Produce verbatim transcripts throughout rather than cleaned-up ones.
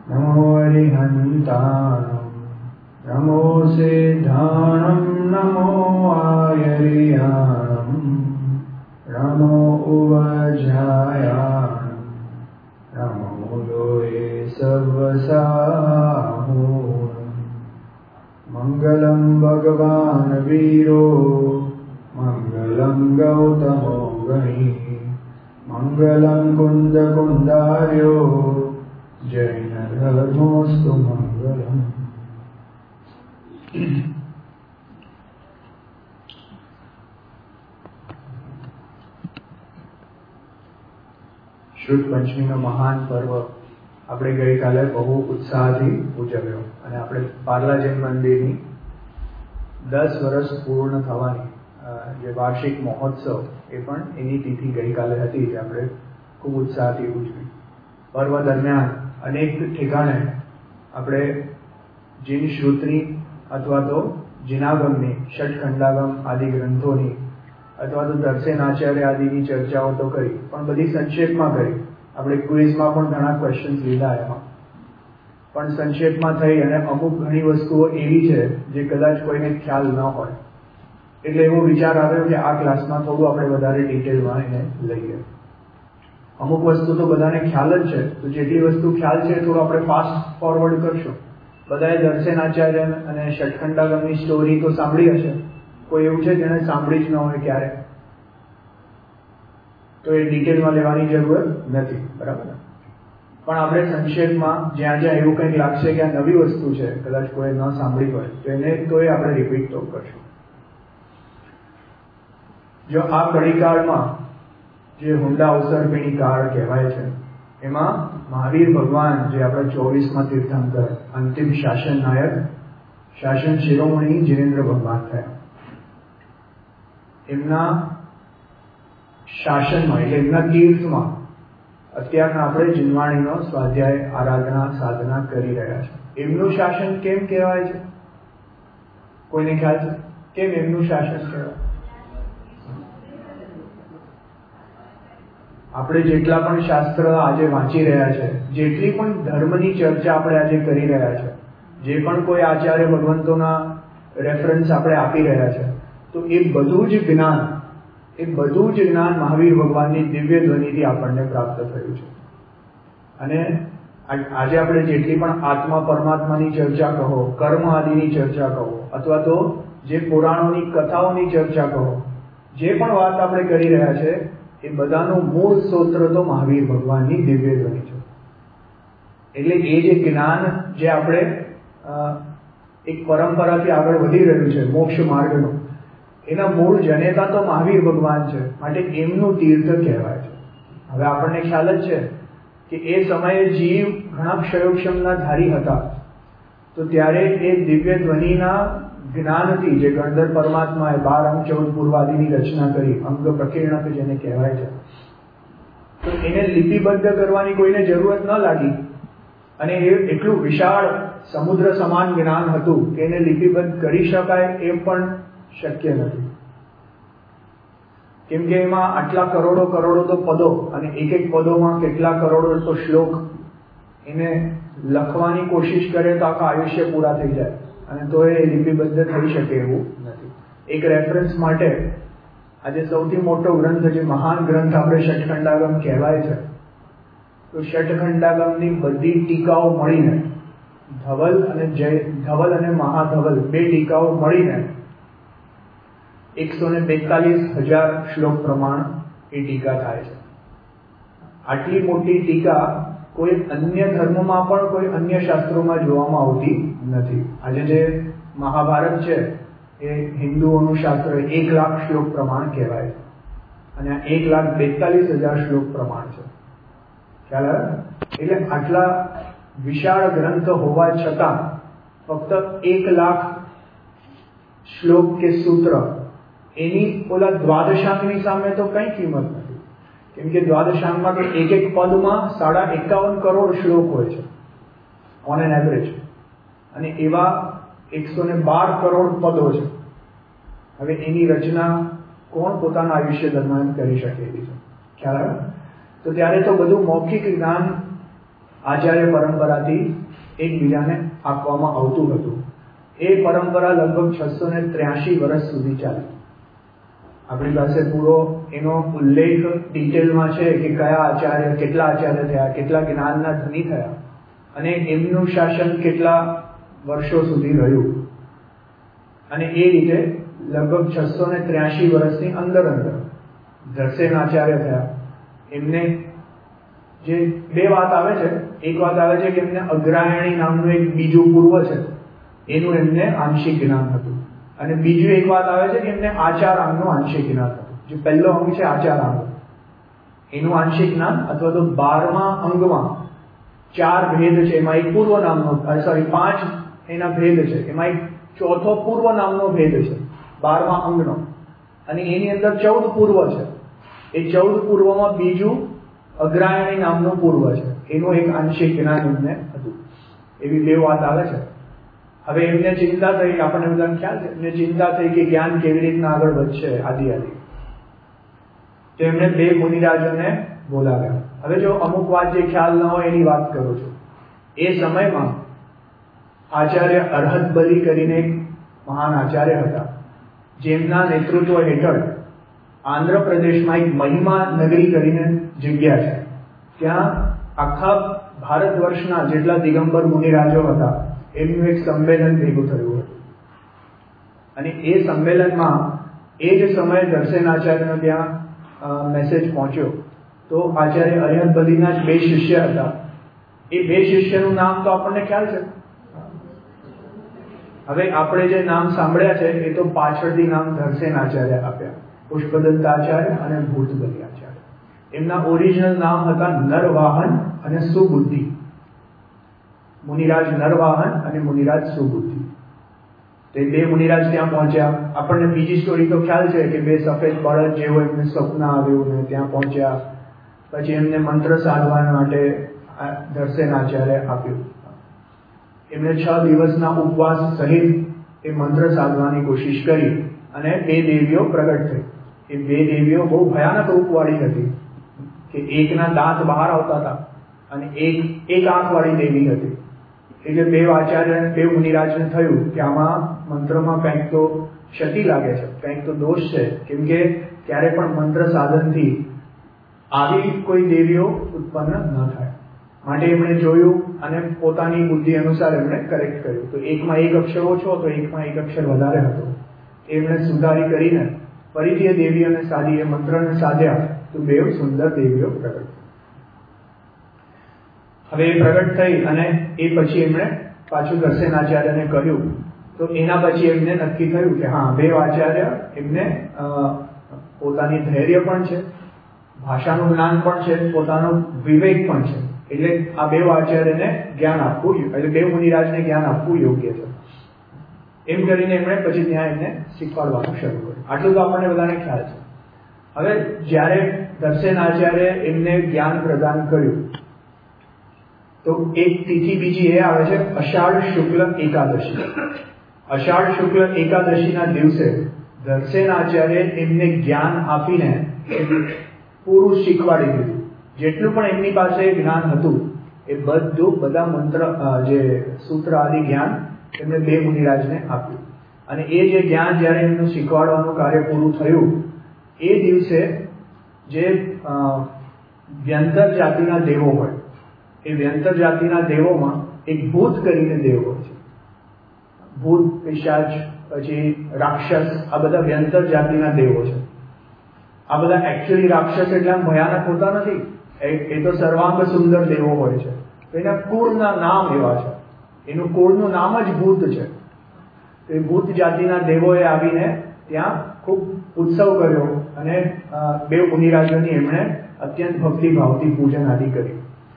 नमो हरिहन्ताणं नमो सिद्धाणं नमो आयर्याणं नमो उवज्रायाणं नमो लोये सर्वसाहूणं मङ्गलं भगवान् वीरो मङ्गलं गौतमो गणी मङ्गलं कुन्दकुन्दार्यो जैनधर्मोऽस्तु मङ्गलम्। શુદ્ધ પંચમીનો મહાન પર્વ આપણે ગઈકાલે બહુ ઉત્સાહથી ઉજવ્યો અને આપણે પાર્લા જૈન મંદિરની દસ વર્ષ પૂર્ણ થવાની જે વાર્ષિક મહોત્સવ એ પણ એની તિથિ ગઈકાલે હતી જે આપણે ખૂબ ઉત્સાહથી ઉજવી. પર્વ દરમિયાન અનેક ઠેકાણે આપણે જીન શ્રુતની અથવા તો જીનાગમની ષટખંડાગમ આદિ ગ્રંથોની અથવા તો દર્શનાચાર્ય આદિની ચર્ચાઓ તો કરી, પણ બધી સંક્ષેપમાં કરી. આપણે ક્વિઝમાં પણ ઘણા ક્વેશ્ચન્સ લીધા એમાં, પણ સંક્ષેપમાં થઈ અને અમુક ઘણી વસ્તુઓ એવી છે જે કદાચ કોઈને ખ્યાલ ન હોય, એટલે એવો વિચાર આવ્યો કે આ ક્લાસમાં થોડું આપણે વધારે ડિટેલમાં એને લઈએ. અમુક વસ્તુ તો બધાને ખ્યાલ જ છે, તો જેટલી વસ્તુ ખ્યાલ છે થોડું આપણે ફાસ્ટ ફોરવર્ડ કરશું. બધાએ દર્શનાચાર્ય અને ષટખંડાગમની સ્ટોરી તો સાંભળી હશે. કોઈ એવું છે જેને સાંભળી જ ન હોય ક્યારે, તો એ ડિટેલમાં લેવાની જરૂર નથી, બરાબર. પણ આપણે સંક્ષેપમાં જ્યાં જ્યાં એવું કંઈક લાગશે કે આ નવી વસ્તુ છે, કદાચ કોઈ ન સાંભળી હોય, તો એને તો એ આપણે રિપીટ તો કરશું. જો આ કડીકાળમાં જે હુંડા અવસરપીણી કાળ કહેવાય છે, એમાં મહાવીર ભગવાન જે આપણા ચોવીસમાં તીર્થંકર અંતિમ શાસન નાયક શાસન શિરોમણી જીનેન્દ્ર ભગવાન થયા. એમના શાસનમાં એટલે એમના તીર્થમાં અત્યારના આપણે જીનવાણીનો સ્વાધ્યાય આરાધના સાધના કરી રહ્યા છે. એમનું શાસન કેમ કહેવાય છે? કોઈને ખ્યાલ છે કેમ એમનું શાસન કહેવાય? આપણે જેટલા પણ શાસ્ત્ર આજે વાંચી રહ્યા છે, જેટલી પણ ધર્મની ચર્ચા આપણે આજે કરી રહ્યા છે, જે પણ કોઈ આચાર્ય ભગવંતોના રેફરન્સ આપણે આપી રહ્યા છે, તો એ બધું જ જ્ઞાન એ બધું જ જ્ઞાન મહાવીર ભગવાનની દિવ્ય ધ્વનિથી આપણને પ્રાપ્ત થયું છે. અને આજે આપણે જેટલી પણ આત્મા પરમાત્માની ચર્ચા કહો, કર્મ આદિની ચર્ચા કહો, અથવા તો જે પુરાણોની કથાઓની ચર્ચા કહો, જે પણ વાત આપણે કરી રહ્યા છે, એ બધાનું મૂળ સૂત્ર તો મહાવીર ભગવાનની દિવ્ય ધ્વનિ છે. એટલે એ જે જ્ઞાન જે આપણે એક પરંપરાથી આગળ વધી રહ્યું છે મોક્ષ માર્ગનું, એના મૂળ જનેતા તો મહાવીર ભગવાન છે, માટે એમનું તીર્થ કહેવાય છે. હવે આપણને ખ્યાલ જ છે કે એ સમયે જીવ ઘણા ક્ષયોક્ષમના ધારી હતા, તો ત્યારે એ દિવ્ય ધ્વનિના જ્ઞાનથી જે ગણધર પરમાત્માએ બાર અંગ ચૌદ પૂર્વાદિની રચના કરી, અંગ પ્રકીર્ણક જેને કહેવાય છે, તો એને લિપિબદ્ધ કરવાની કોઈને જરૂરત ન લાગી. અને એ એટલું વિશાળ સમુદ્ર સમાન જ્ઞાન હતું કે એને લિપિબદ્ધ કરી શકાય એ પણ શક્ય નથી. કેમ કે એમાં આટલા કરોડો કરોડો તો પદો અને એક એક પદોમાં કેટલા કરોડો તો શ્લોક, એને લખવાની કોશિશ કરે તો આખા આયુષ્ય પૂરા થઈ જાય અને તો એ લિપિબદ્ધ થઈ શકે એવું નથી. એક રેફરન્સ માટે આજે સૌથી મોટો ગ્રંથ, જે મહાન ગ્રંથ આપણે ષટખંડાગમ કહેવાય છે, તો ષટખંડાગમની બધી ટીકાઓ મળીને ધવલ અને જય ધવલ અને મહાધવલ બે ટીકાઓ મળીને એકસો ને બેતાલીસ હજાર શ્લોક પ્રમાણ એ ટીકા થાય છે. આટલી મોટી ટીકા કોઈ અન્ય ધર્મમાં પણ કોઈ અન્ય શાસ્ત્રોમાં જોવામાં આવતી નથી. આજે જે મહાભારત છે એ હિન્દુઓનું શાસ્ત્ર એક લાખ શ્લોક પ્રમાણ કહેવાય છે અને આ એક લાખ બેતાલીસ હજાર શ્લોક પ્રમાણ છે. ખ્યાલ આવે? એટલે આટલા વિશાળ ગ્રંથ હોવા છતાં ફક્ત એક લાખ શ્લોક કે સૂત્ર એની ઓલા દ્વાદશાંગની સામે તો કઈ કિંમત નથી. કેમ કે દ્વાદશાંગમાં તો એક એક પદમાં સાડા એકાવન કરોડ શ્લોક હોય છે ઓન એન એવરેજ, અને એવા એકસો ને બાર કરોડ પદો છે. હવે એની રચના કોણ પોતાના આયુષ્ય દરમિયાન કરી શકે એવી છે? ખ્યાલ આવે? તો ત્યારે તો બધું મૌખિક જ્ઞાન આચાર્ય પરંપરાથી એકબીજાને આપવામાં આવતું હતું. એ પરંપરા લગભગ છસો ને ત્ર્યાસી વર્ષ સુધી ચાલી. આપણી પાસે પૂરો એનો ઉલ્લેખ ડિટેલમાં છે કે કયા આચાર્ય, કેટલા આચાર્ય થયા, કેટલા જ્ઞાનના ધની થયા અને એમનું શાસન કેટલા વર્ષો સુધી રહ્યું. અને એ રીતે લગભગ છસો ને ત્ર્યાસી વર્ષની અંદર અંદર ધર્સેન આચાર્ય થયા. એમને જે બે વાત આવે છે, એક વાત આવે છે કે એમને અગ્રાયણી નામનું એક બીજું પૂર્વ છે, એનું એમને આંશિક જ્ઞાન હતું. અને બીજું એક વાત આવે છે કે એમને આચાર અંગનું આંશિક જ્ઞાન હતું. જે પહેલો અંગ છે આચાર અંગ, એનું આંશિક જ્ઞાન અથવા તો બારમા અંગમાં ચાર ભેદ છે, એમાં એક પૂર્વ નામનો, સોરી પાંચ એના ભેદ છે, એમાં એક ચોથો પૂર્વ નામનો ભેદ છે બારમા અંગનો, અને એની અંદર ચૌદ પૂર્વ છે. એ ચૌદ પૂર્વમાં બીજું અગ્રાયણી નામનું પૂર્વ છે, એનું એક આંશિક જ્ઞાન એમને હતું. એવી બે વાત આવે છે. હવે એમને ચિંતા થઈ, આપણને બધાને ખ્યાલ છે, એમને ચિંતા થઈ કે જ્ઞાન કેવી રીતના આગળ વધશે આદિ આદિ. તો એમને બે મુનિરાજોને બોલાવ્યા. હવે જો અમુક વાત જે ખ્યાલ ન હોય એની વાત કરું છું. એ સમયમાં આચાર્ય અરહત બલી કરીને એક મહાન આચાર્ય હતા, જેમના નેતૃત્વ હેઠળ આંધ્રપ્રદેશમાં એક મહિમા નગરી કરીને જગ્યા છે. ત્યાં આખા ભારત વર્ષના જેટલા દિગંબર મુનિરાજો હતા એમનું એક સંમેલન ભેગું થયું હતું. અને એ સંમેલનમાં એ જ સમયે દર્શન આચાર્યનો ત્યાં મેસેજ પહોંચ્યો. તો આચાર્ય અરહત બલીના જ બે શિષ્ય હતા. એ બે શિષ્યનું નામ તો આપણને ખ્યાલ છે. હવે આપણે જે નામ સાંભળ્યા છે એ તો પાછળથી નામ ધર્સેન આચાર્ય આપ્યા, પુષ્પદંત આચાર્ય અને ભૂતબલી આચાર્ય. એમના ઓરિજિનલ નામ હતા નરવાહન અને સુબુદ્ધિ. મુનિરાજ નરવાહન અને મુનિરાજ સુબુદ્ધિ. તે બે મુનિરાજ ત્યાં પહોંચ્યા. આપણને બીજી સ્ટોરી તો ખ્યાલ છે કે બે સફેદ બળદ જેવો એમને સ્વપ્ન આવ્યું ને ત્યાં પહોંચ્યા. પછી એમને મંત્ર સાધવા માટે દર્શન આચાર્ય આપ્યું. એમણે છ દિવસના ઉપવાસ સહિત એ મંત્ર સાધવાની કોશિશ કરી અને બે દેવીઓ પ્રગટ થઈ. એ બે દેવીઓ બહુ ભયાનક રૂપવાળી હતી કે એકના દાંત બહાર આવતા હતા અને એક એક આંખવાળી દેવી હતી. એટલે બે આચાર્ય બે મુનિરાજને થયું કે આમાં મંત્રમાં કંઈક તો ક્ષતિ લાગે છે, કંઈક તો દોષ છે, કેમ કે ક્યારે પણ મંત્ર સાધનથી આવી કોઈ દેવીઓ ઉત્પન્ન ન થાય. માટે એમણે જોયું અને પોતાની બુદ્ધિ અનુસાર એમણે કરેક્ટ કર્યું. તો એકમાં એક અક્ષર ઓછો હતો, એકમાં એક અક્ષર વધારે હતો. એમણે સુધારી કરીને ફરીથી એ દેવીઓને સાધી, એ મંત્રને સાધ્યા તો બે સુંદર દેવીઓ પ્રગટ. હવે એ પ્રગટ થઈ અને એ પછી એમણે પાછું દર્શન આચાર્યને કહ્યું. તો એના પછી એમને નક્કી થયું કે હા, બે આચાર્ય એમને પોતાની ધૈર્ય પણ છે, ભાષાનું જ્ઞાન પણ છે, પોતાનો વિવેક પણ છે. એટલે આ બે આચાર્યને જ્ઞાન આપવું, એટલે બે મુનિરાજને જ્ઞાન આપવું યોગ્ય છે. એમ કરીને એમણે પછી ત્યાં એમને શીખવાડવાનું શરૂ કર્યું. આટલું તો આપણને બધાને ખ્યાલ છે. હવે જ્યારે દર્શન આચાર્ય એમને જ્ઞાન પ્રદાન કર્યું તો એક તિથિ બીજી એ આવે છે અષાઢ શુક્લ એકાદશી. અષાઢ શુક્લ એકાદશીના દિવસે દર્શન આચાર્ય એમને જ્ઞાન આપીને પૂરું શીખવાડી દીધું. જેટલું પણ એમની પાસે જ્ઞાન હતું એ બધું, બધા મંત્ર, જે સૂત્ર આદિ જ્ઞાન એમને બે મુનિરાજને આપ્યું. અને એ જે જ્ઞાન જ્યારે એમનું શીખવાડવાનું કાર્ય પૂરું થયું એ દિવસે જે વ્યંતર જાતિના દેવો હોય, એ વ્યંતર જાતિના દેવોમાં એક ભૂત કરીને દેવ હોય છે. ભૂત, પિશાચ, પછી રાક્ષસ, આ બધા વ્યંતર જાતિના દેવો છે. આ બધા એકચ્યુઅલી રાક્ષસ એટલે ભયાનક હોતા નથી, એ તો સર્વાંગ સુંદર દેવો હોય છે. તો એના કુળના નામ એવા છે, એનું કુળનું નામ જ ભૂત છે. તો એ ભૂત જાતિના દેવોએ આવીને ત્યાં ખૂબ ઉત્સવ કર્યો અને બે મુનિરાજોની એમણે અત્યંત ભક્તિભાવથી પૂજન આદિ કર્યું.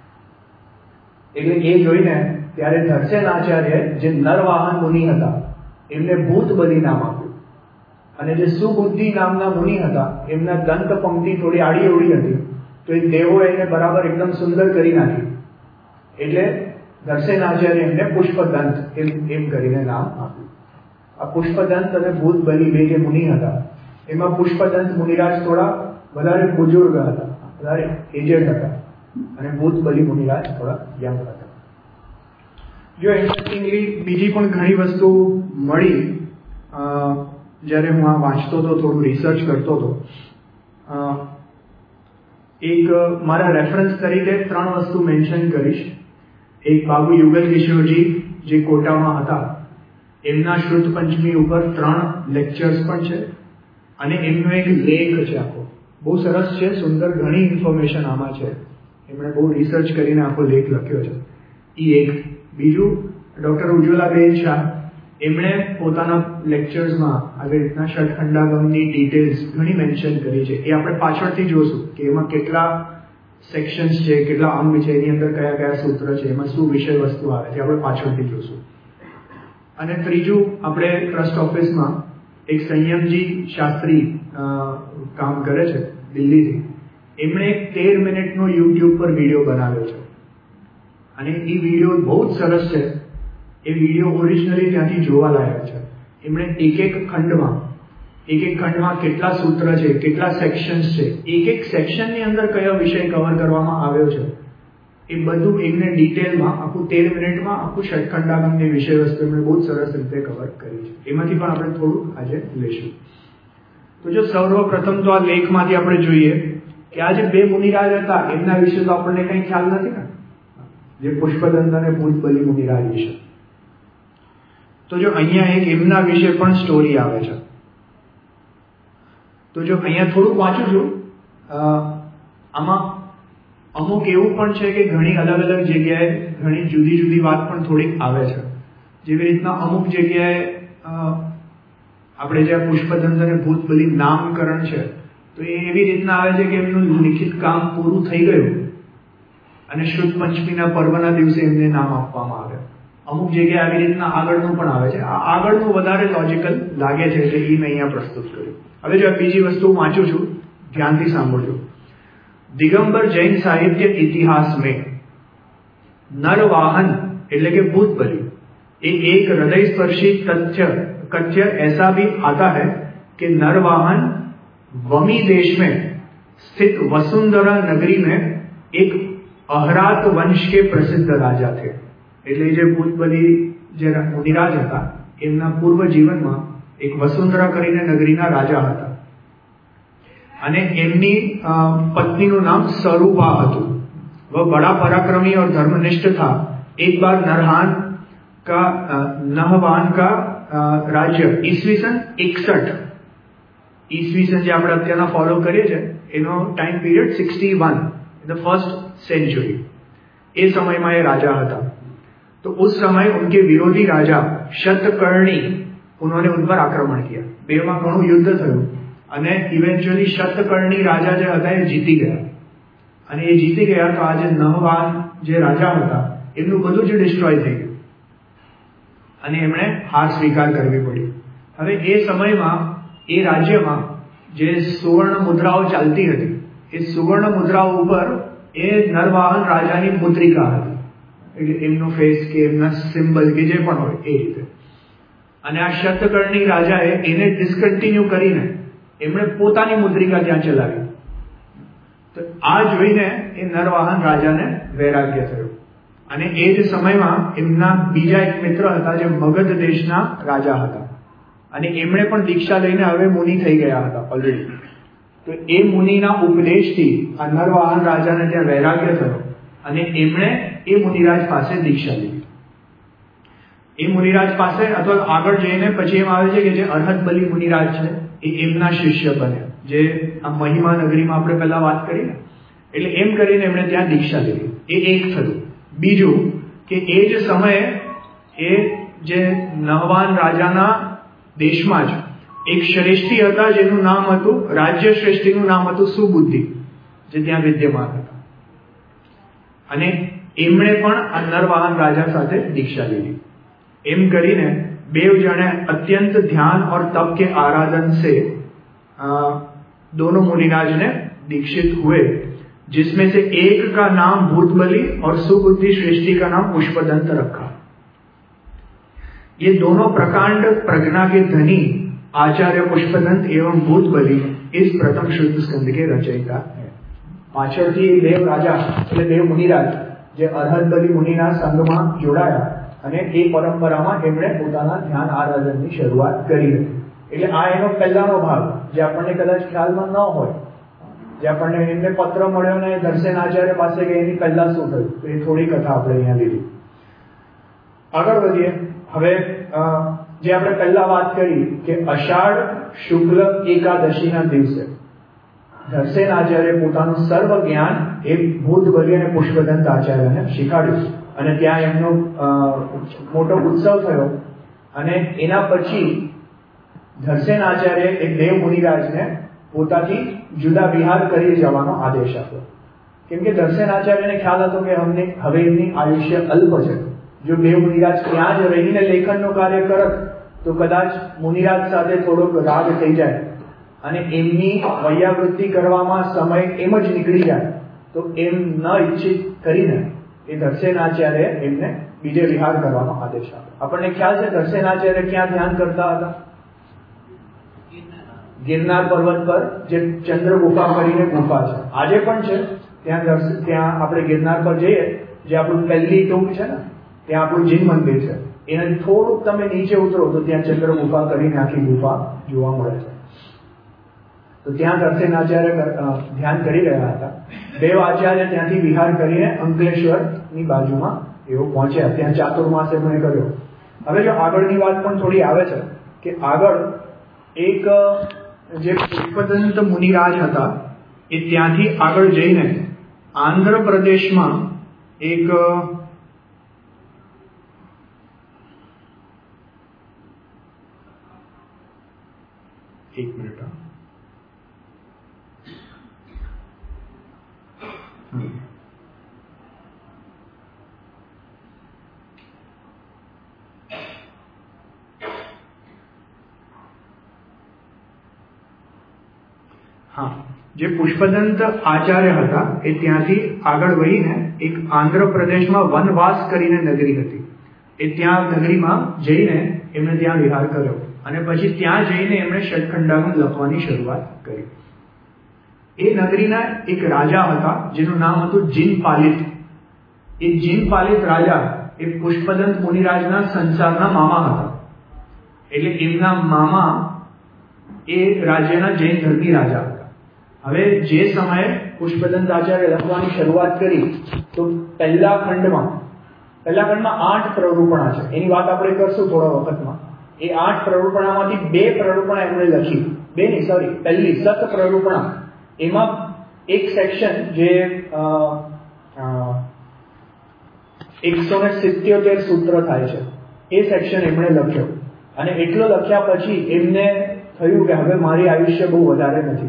એટલે એ જોઈને ત્યારે દર્શન આચાર્ય, જે નરવાહન મુનિ હતા, એમને ભૂત બલી નામ આપ્યું. અને જે સુબુદ્ધિ નામના મુનિ હતા, એમના દંત પંક્તિ થોડી આડી અવળી હતી, તો એ દેવો એને બરાબર એકદમ સુંદર કરી નાખી. એટલે દર્શન આચાર્ય એમને પુષ્પદંત એમ એમ કરીને નામ આપ્યું. આ પુષ્પદંત અને ભૂત બલી બે જે મુનિ હતા, એમાં પુષ્પદંત મુનિરાજ થોડા વધારે બુજુર્ગ હતા, વધારે એજેડ હતા. અને ભૂત બલિ મુનિરાજ થોડા યંગ હતા. જો ઇન્ટરેસ્ટિંગલી બીજી પણ ઘણી વસ્તુ મળી જ્યારે હું આ વાંચતો હતો, થોડું રિસર્ચ કરતો હતો. એક મારા રેફરન્સ તરીકે ત્રણ વસ્તુ મેન્શન કરીશ. એક બાબુ યુગલ કિશોરજી જે કોટામાં હતા, એમના શ્રુત પંચમી ઉપર ત્રણ લેક્ચર્સ પણ છે અને એમનો એક લેખ છે આખો, બહુ સરસ છે, સુંદર, ઘણી ઇન્ફોર્મેશન આમાં છે. એમણે બહુ રિસર્ચ કરીને આખો લેખ લખ્યો છે. એ એક. બીજું, ડોક્ટર ઉજ્જવલાબેન શાહ, એમણે પોતાના લેક્ચર્સમાં આવી રીતના ષટખંડાગમની ડિટેલ્સ ઘણી મેન્શન કરી છે. એ આપણે પાછળથી જોશું કે એમાં કેટલા સેક્શન્સ છે, કેટલા અંગ છે, એની અંદર કયા કયા સૂત્ર છે, એમાં શું વિષય વસ્તુ આવે છે, આપણે પાછળથી જોશું. અને ત્રીજું, આપણે ટ્રસ્ટ ઓફિસમાં એક સંયમજી શાસ્ત્રી કામ કરે છે દિલ્હીથી, એમણે એક તેર મિનિટનો યુટ્યુબ પર વિડીયો બનાવ્યો છે અને એ વિડીયો બહુ જ સરસ છે. એ વિડીયો ઓરિજિનલી ત્યાંથી જોવા લાયક છે. એમણે એક એક ખંડમાં એક એક ખંડમાં કેટલા સૂત્ર છે, કેટલા સેક્શન્સ છે, એક એક સેક્શનની અંદર કયો વિષય કવર કરવામાં આવ્યો છે, એ બધું એમને ડિટેલમાં આખું તેર મિનિટમાં આખું ષટખંડાગમની વિષય વસ્તુ એમણે બહુ સરસ રીતે કવર કરી છે. એમાંથી પણ આપણે થોડું આજે લઈશું. તો જો સર્વપ્રથમ તો આ લેખમાંથી આપણે જોઈએ કે આ જે બે મુનિરાજ હતા એમના વિશે તો આપણને કંઈ ખ્યાલ નથી ને, જે પુષ્પદંત અને ભૂત બલિ મુનિરાજ વિશે. તો જો અહીંયા એક એમના વિશે પણ સ્ટોરી આવે છે. તો જો અહીંયા થોડુંક વાંચું છું, આમાં અમુક એવું પણ છે કે ઘણી અલગ અલગ જગ્યાએ ઘણી જુદી જુદી વાત પણ થોડીક આવે છે. જેવી રીતના અમુક જગ્યાએ આપણે જે પુષ્પદંત અને ભૂત બલિ નામકરણ છે, તો એ એવી રીતના આવે છે કે એમનું લિખિત કામ પૂરું થઈ ગયું અને શુદ્ધ પંચમીના પર્વના દિવસે એમને નામ આપવામાં આવે. અમુક જગ્યાએ આવી રીતના આગળનું પણ આવે છે. આ આગળનું વધારે લોજિકલ લાગે છે એટલે એ મેં અહીંયા પ્રસ્તુત કર્યું. હવે જો બીજી વસ્તુ વાંચું છું, ધ્યાનથી સાંભળજો. દિગંબર જૈન સાહિત્ય इतिहास में नरवाहन એટલે કે भूत बलि ये एक हृदय स्पर्शी तथ्य कथ्य ऐसा भी आता है कि नरवाहन वमी देश में स्थित वसुंधरा नगरी में एक अहरात वंश के प्रसिद्ध राजा थे. એટલે જે ભૂત બલિ જે મુનિરાજ હતા એમના પૂર્વ જીવનમાં એક વસુંધરા કરીને નગરીના રાજા હતા અને એમની પત્નીનું નામ સરૂપા હતું. वह बड़ा पराक्रमी और धर्मनिष्ठ था. एक बार नरहान का नहवान का राज्य ईस्वी सन इकसठ ईस्वी सन જે આપણે અત્યારના ફોલો કરીએ છીએ એનો time period sixty one in the first century, એ સમયમાં એ રાજા હતા. तो उस समय उनके विरोधी राजा शतकर्णी उन्होंने उन पर आक्रमण किया. બેમાં ઘણું યુદ્ધ થયું અને ઇવેન્ચ્યુઅલી શતકર્ણી રાજા જે હતા એ જીતી ગયા અને એ જીતી ગયા તો આજે નહવાન જે રાજા હતા એમનું બધું જ ડિસ્ટ્રોય થઈ ગયું અને એમણે હાર સ્વીકાર કરવી પડી. હવે એ સમયમાં એ રાજ્યમાં જે સુવર્ણ મુદ્રાઓ ચાલતી હતી એ સુવર્ણ મુદ્રાઓ ઉપર એ નરવાહન રાજાની મુદ્રિકા હતી, એટલે એમનો ફેસ કે એમના સિમ્બલ કે જે પણ હોય એ રીતે. અને આ શતકર્ણી રાજાએ એને ડિસકન્ટિન્યુ કરીને એમણે પોતાની મુદ્રિકા ત્યાં ચલાવી. તો આ જોઈને એ નરવાહન રાજાને વૈરાગ્ય થયું અને એ જ સમયમાં એમના બીજા એક મિત્ર હતા જે મગધ દેશના રાજા હતા અને એમણે પણ દીક્ષા લઈને હવે મુનિ થઈ ગયા હતા ઓલરેડી. તો એ મુનિના ઉપદેશથી આ નરવાહન રાજાને ત્યાં વૈરાગ્ય થયો અને એમણે એ મુનિરાજ પાસે દીક્ષા લીધી. એ મુનિરાજ પાસે અથવા આગળ જઈને પછી એમ આવે છે કે જે અરહત બલિ મુનિરાજ છે એ એમના શિષ્ય બન્યા, જે આ મહિમા નગરીમાં આપણે પહેલા વાત કરી ને, એટલે એમ કરીને એમણે ત્યાં દીક્ષા લીધી. એ એક થયું. બીજું કે એ જ સમયે એ જે નહવાન રાજાના દેશમાં જ એક શ્રેષ્ઠી હતા જેનું નામ હતું રાજ્ય શ્રેષ્ઠીનું નામ હતું સુબુદ્ધિ, જે ત્યાં વિદ્યમાન હતા અને એમણે પણ આ નરવાહન રાજા સાથે દીક્ષા લીધી. એમ કરીને बेव जने अत्यंत ध्यान और तप के आराधन से दोनों मुनिराज ने दीक्षित हुए, जिसमें से एक का नाम भूत बलि और सुबुद्धि श्रेष्ठी का नाम पुष्पदंत रखा. ये दोनों प्रकांड प्रज्ञा के धनी आचार्य पुष्पदंत एवं भूत बलि इस प्रथम शुद्ध स्कंद के रचयिता है. પાછળથી દેવ રાજા એટલે દેવ મુનિરાજ જે અરહત બલી મુનિના સંઘમાં જોડાયા અને એ પરંપરામાં એમણે પોતાના ધ્યાન આરાધનની શરૂઆત કરી હતી. એટલે આ એનો પહેલાનો ભાગ જે આપણને કદાચ ખ્યાલમાં ન હોય, જે આપણને એમને પત્ર મળ્યો ને દર્શન આચાર્ય પાસે કે એની પહેલા શું થયું, તો એ થોડી કથા આપણે અહીંયા લીધી. આગળ વધીએ. હવે જે આપણે પહેલા વાત કરી કે અષાઢ શુક્લ એકાદશીના દિવસે દર્શન આચાર્ય પોતાનું સર્વ જ્ઞાન એ ભૂત બલિ અને પુષ્પદંત આચાર્યને શીખાડ્યું અને ત્યાં એમનો મોટો ઉત્સવ થયો અને એના પછી દર્શન આચાર્ય એક દેવ મુનિરાજને પોતાથી જુદા વિહાર કરી જવાનો આદેશ આપ્યો. કેમ કે દર્શન આચાર્યને ખ્યાલ હતો કે અમને હવે એમની આયુષ્ય અલ્પ છે. જો દેવ મુનિરાજ ત્યાં જ રહીને લેખનનું કાર્ય કરત તો કદાચ મુનિરાજ સાથે થોડોક રાગ થઈ જાય અને એમની વૈયાવૃત્તિ કરવામાં સમય એમ જ નીકળી જાય. તો એમ ન ઈચ્છિત કરીને એ દર્શનાચાર્ય એમને બીજે વિહાર કરવાનો આદેશ આપ્યો. આપણને ખ્યાલ છે દર્શનાચાર્ય ક્યાં ધ્યાન કરતા હતા? ગિરનાર પર્વત પર જે ચંદ્ર ગુફા કરીને ગુફા છે, આજે પણ છે ત્યાં. ત્યાં આપણે ગિરનાર પર જઈએ, જે આપણું પહેલી ટૂંક છે ને, ત્યાં આપણું જીન મંદિર છે, એનાથી થોડુંક તમે નીચે ઉતરો તો ત્યાં ચંદ્ર ગુફા કરીને આખી ગુફા જોવા મળે છે. તો ત્યાં દર્શનાચાર્ય ધ્યાન કરી રહ્યા હતા. દેવ આચાર્ય ત્યાંથી વિહાર કરીને અંકલેશ્વર ની બાજુમાં એવો પહોંચ્યા. ત્યાં ચાતુર્માસ એમણે કર્યો. હવે જો આગળની વાત પણ થોડી આવે છે કે આગળ એક જે પુષ્પદંત મુનિરાજ હતા એ ત્યાંથી આગળ જઈને આંધ્રપ્રદેશમાં એક એક મિનિટ હા જે પુષ્પદંત આચાર્ય હતા એ ત્યાંથી આગળ વહીને એક આંધ્રપ્રદેશમાં વનવાસ કરીને નગરી હતી. એ ત્યાં નગરીમાં જઈને એમણે ત્યાં વિહાર કર્યો અને પછી ત્યાં જઈને એમણે ષટખંડાગમ લખવાની શરૂઆત કરી. એ નગરીના એક રાજા હતા જેનું નામ હતું જીનપાલિત. એ જીનપાલિત રાજા એ પુષ્પદંત મુનિરાજના સંસારના મામા હતા. એટલે એમના મામા એ રાજ્યના જૈન ધર્મી રાજા હતા. હવે જે સમયે પુષ્પદંત આચાર્ય લખવાની શરૂઆત કરી તો પહેલા ખંડમાં પહેલા ખંડમાં આઠ પ્રરૂપણા છે. એની વાત આપણે કરશું થોડા વખતમાં. એ આઠ પ્રરૂપણામાંથી બે પ્રરૂપણા એમણે લખી. બે નહીં, સોરી, પહેલી સત પ્રરૂપણા, એમાં એક સેક્શન જે એકસો ને સિત્યોતેર સૂત્ર થાય છે એ સેક્શન એમણે લખ્યો. અને એટલો લખ્યા પછી એમને થયું કે હવે મારી આયુષ્ય બહુ વધારે નથી.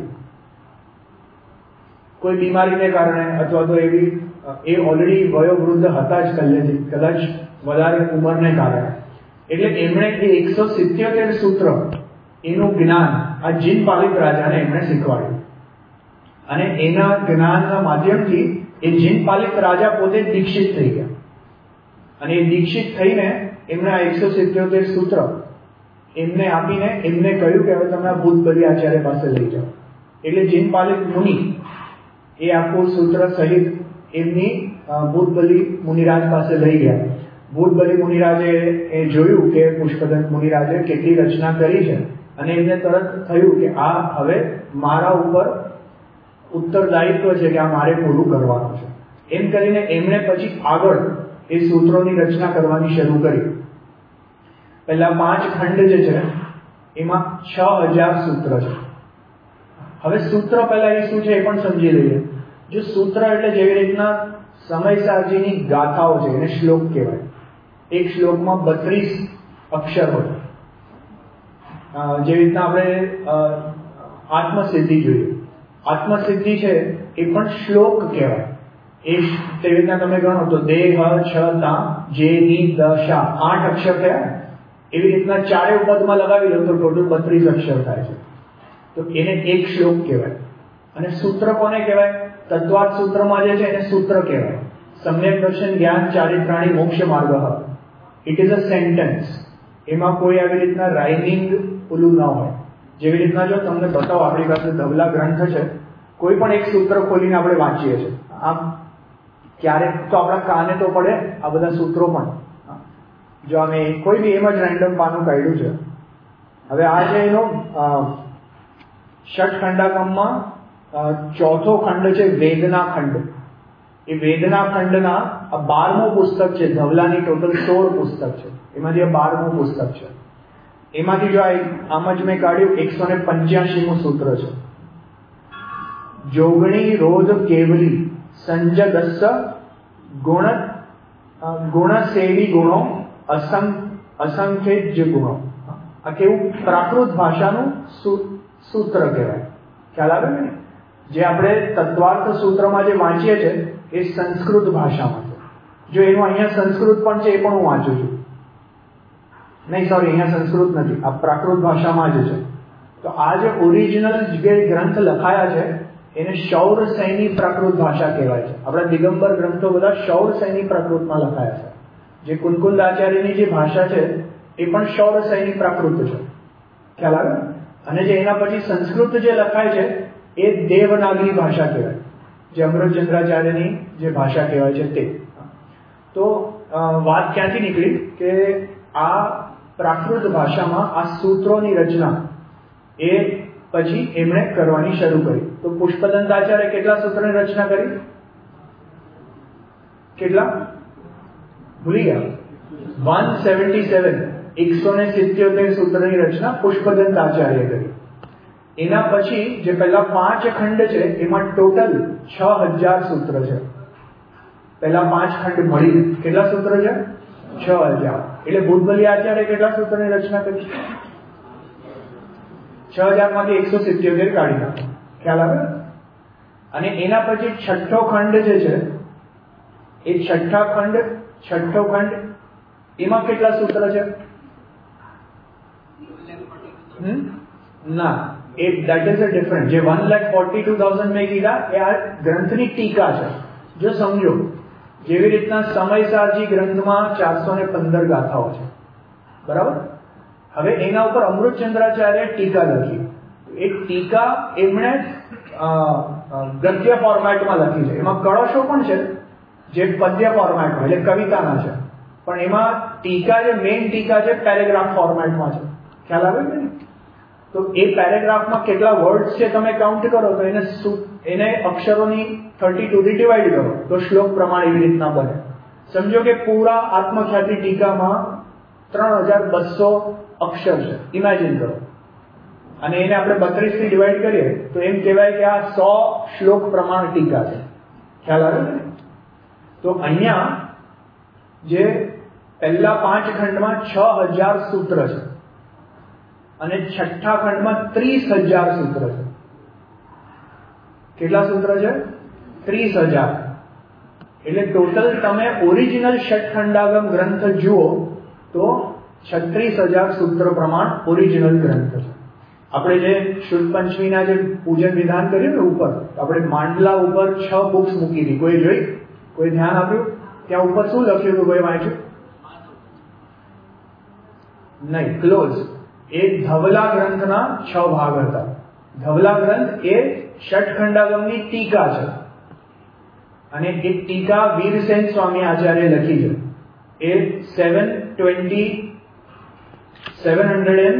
કોઈ બીમારીને કારણે અથવા તો એવી એ ઓલરેડી વયોવૃદ્ધ હતા જ પહેલેથી, કદાચ વધારે ઉંમરને કારણે. એટલે એમણે એ એકસો સિત્યોતેર સૂત્ર એનું જ્ઞાન આ જીનપાલિત રાજાને એમણે શીખવાડ્યું. અને એના જ્ઞાનના માધ્યમથી એ જીનપાલિત રાજા પોતે દીક્ષિત થઈ ગયા. અને એ દીક્ષિત થઈને એમણે આ એકસો સિત્યોતેર સૂત્ર એમને આપીને એમને કહ્યું કે હવે તમે આ ભૂત બલિ આચાર્ય પાસે લઈ જાઓ. એટલે જીનપાલિત મુનિ એ આખું સૂત્ર સહિત એમની ભૂત બલિ મુનિરાજ પાસે લઈ ગયા. ભૂત બલિ મુનિરાજે એ જોયું કે પુષ્પદંત મુનિરાજે કેટલી રચના કરી છે અને એમને તરત થયું કે આ હવે મારા ઉપર ઉત્તરદાયિત્વ છે કે આ મારે પૂરું કરવાનું છે. એમ કરીને એમણે પછી આગળ એ સૂત્રોની રચના કરવાની શરૂ કરી. પહેલા પાંચ ખંડ જે છે એમાં છ હજાર સૂત્ર છે. હવે સૂત્ર પહેલા એ શું છે એ પણ સમજી લઈએ. જો સૂત્ર એટલે જેવી રીતના સમયસારજીની ગાથાઓ છે એને શ્લોક કહેવાય. એક શ્લોકમાં બત્રીસ અક્ષર હોય. જેવી રીતના આપણે આત્મસિદ્ધિ જોઈએ, આત્મસિદ્ધિ છે એ પણ શ્લોક કહેવાય. એ તેવી રીતના તમે ગણો તો દેહ છ તા જે ની દશા આઠ અક્ષર થયા. એવી રીતના ચારેય પદમાં લગાવી લો તો ટોટલ બત્રીસ અક્ષર થાય છે. તો એને એક શ્લોક કહેવાય. અને સૂત્ર કોને કહેવાય? તત્વાર્થ સૂત્રમાં જે છે એને સૂત્ર કહેવાય. સમ્યક દર્શન જ્ઞાન ચારિત્રાણી મોક્ષ માર્ગ. It is a sentence. એમાં કોઈ આવી રીતના રાઇમિંગ ઓલું ન હોય. જેવી રીતના જો તમને બતાવો, આપણી પાસે ધવલા ગ્રંથ છે કોઈ પણ એક સૂત્ર ખોલીને આપણે વાંચીએ છીએ. આમ ક્યારેક તો આપણા કાને તો પડે આ બધા સૂત્રો પણ. જો અમે કોઈ બી એમ જ રેન્ડમ પાનું કાઢ્યું છે. હવે આ છે એનો ષટ ખંડાગમમાં ચોથો ખંડ છે વેદના ખંડ. એ વેદના ખંડના આ બારમું પુસ્તક છે. ધવલાની ટોટલ સોળ પુસ્તક છે, એમાંથી આ બારમું પુસ્તક છે. એમાંથી જો આમ જ મેં કાઢ્યું એકસો ને પંચ્યાસીમું સૂત્ર છે. જોગણી રોધ કેવલી સંજદસ્સ ગુણ ગુણ સેવી ગુણો અસંખ્ય ગુણો. આ કેવું પ્રાકૃત ભાષાનું સૂત્ર કહેવાય. ખ્યાલ આવે ને? જે આપણે તત્વાર્થ સૂત્રમાં જે વાંચીએ છીએ એ સંસ્કૃત ભાષામાં છે. જો એનું અહીંયા સંસ્કૃત પણ છે, એ પણ હું વાંચું છું. નહીં સોરી, અહીંયા સંસ્કૃત નથી, આ પ્રાકૃત ભાષામાં જ છે. તો આ જે ઓરિજિનલ જે ગ્રંથ લખાયા છે એને શૌર સૈની પ્રાકૃત ભાષા કહેવાય છે. આપણા દિગંબર ગ્રંથો બધા શૌર સૈની પ્રાકૃતમાં લખાયા છે. જે કુનકુંદ આચાર્યની જે ભાષા છે એ પણ શૌર સૈની પ્રાકૃત છે. ખ્યાલ આવે? અને જે એના પછી સંસ્કૃત જે લખાય છે એ દેવનાગરી ભાષા કહેવાય, જે અમૃતચંદ્રાચાર્યની જે ભાષા કહેવાય છે તે. તો વાત ક્યાંથી નીકળી કે આ પ્રાકૃત ભાષામાં આ સૂત્રોની રચના એ પછી એમણે કરવાની શરૂ કરી. તો પુષ્પદંત આચાર્ય કેટલા સૂત્રોની રચના કરી? કેટલા ભૂલી ગયા? વન સેવન્ટી સેવન એકસો ને સિત્યોતેર સૂત્રની રચના પુષ્પદંત આચાર્ય કરી. એના પછી જે પહેલા પાંચ ખંડ છે એમાં ટોટલ છ હજાર સૂત્ર છે. પહેલા પાંચ ખંડ મળી કેટલા સૂત્ર છે? છ હજાર. એટલે ભૂતબલી આચાર્ય કેટલા સૂત્રની રચના કરી? છ હજાર માંથી એકસો સિત્યોતેર કાઢી નાખો. ખ્યાલ આવે? અને એના પછી છઠ્ઠો ખંડ જે છે એ છઠ્ઠા ખંડ છઠ્ઠો ખંડ એમાં કેટલા સૂત્ર છે? હમ ના, એ દેટ ઇઝ અ ડિફરન્ટ. જે one lakh forty two thousand મેં કીધા એ આ ગ્રંથની ટીકા છે. જો સમજો, જેવી રીતના સમયસારજી ગ્રંથમાં ચારસો ને પંદર ગાથાઓ છે, બરાબર? હવે એના ઉપર અમૃતચંદ્રાચાર્ય ટીકા લખી. એ ટીકા એમણે ગદ્ય ફોર્મેટમાં લખી છે. એમાં કળશો પણ છે જે પદ્ય ફોર્મેટમાં એટલે કવિતાના છે, પણ એમાં ટીકા જે મેઇન ટીકા છે પેરેગ્રાફ ફોર્મેટમાં છે. ખ્યાલ આવે કે નહીં? તો એ પેરેગ્રાફમાં કેટલા વર્ડ્સ છે તમે કાઉન્ટ કરો તો એને એને અક્ષરોની થર્ટી ટુ થી ડિવાઈડ કરો તો શ્લોક પ્રમાણે એવી રીતના બને. સમજો કે પૂરા આત્મખ્યાતિ ટીકામાં ત્રણ હજાર બસો અક્ષર છે, ઇમેજિન કરો. અને એને આપણે બત્રીસ થી ડિવાઈડ કરીએ તો એમ કહેવાય કે આ સો શ્લોક પ્રમાણ ટીકા છે. ખ્યાલ આવે ને? તો અહીંયા જે પહેલા પાંચ ખંડમાં છ હજાર સૂત્ર છે અને છઠ્ઠા ખંડમાં ત્રીસ હજાર સૂત્ર છે. કેટલા સૂત્ર છે? ત્રીસ હજાર. એટલે ટોટલ તમે ઓરિજિનલ ષટખંડાગમ ગ્રંથ જુઓ તો છત્રીસ હજાર સૂત્ર પ્રમાણ ઓરિજિનલ ગ્રંથ છે. આપણે જે શુદ્ધ પંચમીના જે પૂજન વિધાન કર્યું ને ઉપર, આપણે માંડલા ઉપર છ બુક્સ મૂકી હતી. કોઈ જોઈ? કોઈ ધ્યાન આપ્યું? ત્યાં ઉપર શું લખ્યું હતું? કોઈ વાંચ્યું? નહીં, ક્લોઝ. એ ધવલા ગ્રંથના છ ભાગ હતા. ધવલા ગ્રંથ એ ષટખંડાગમની ટીકા છે અને એ ટીકા વીરસેન સ્વામી આચાર્ય લખી છે. એ seven twenty seven hundred and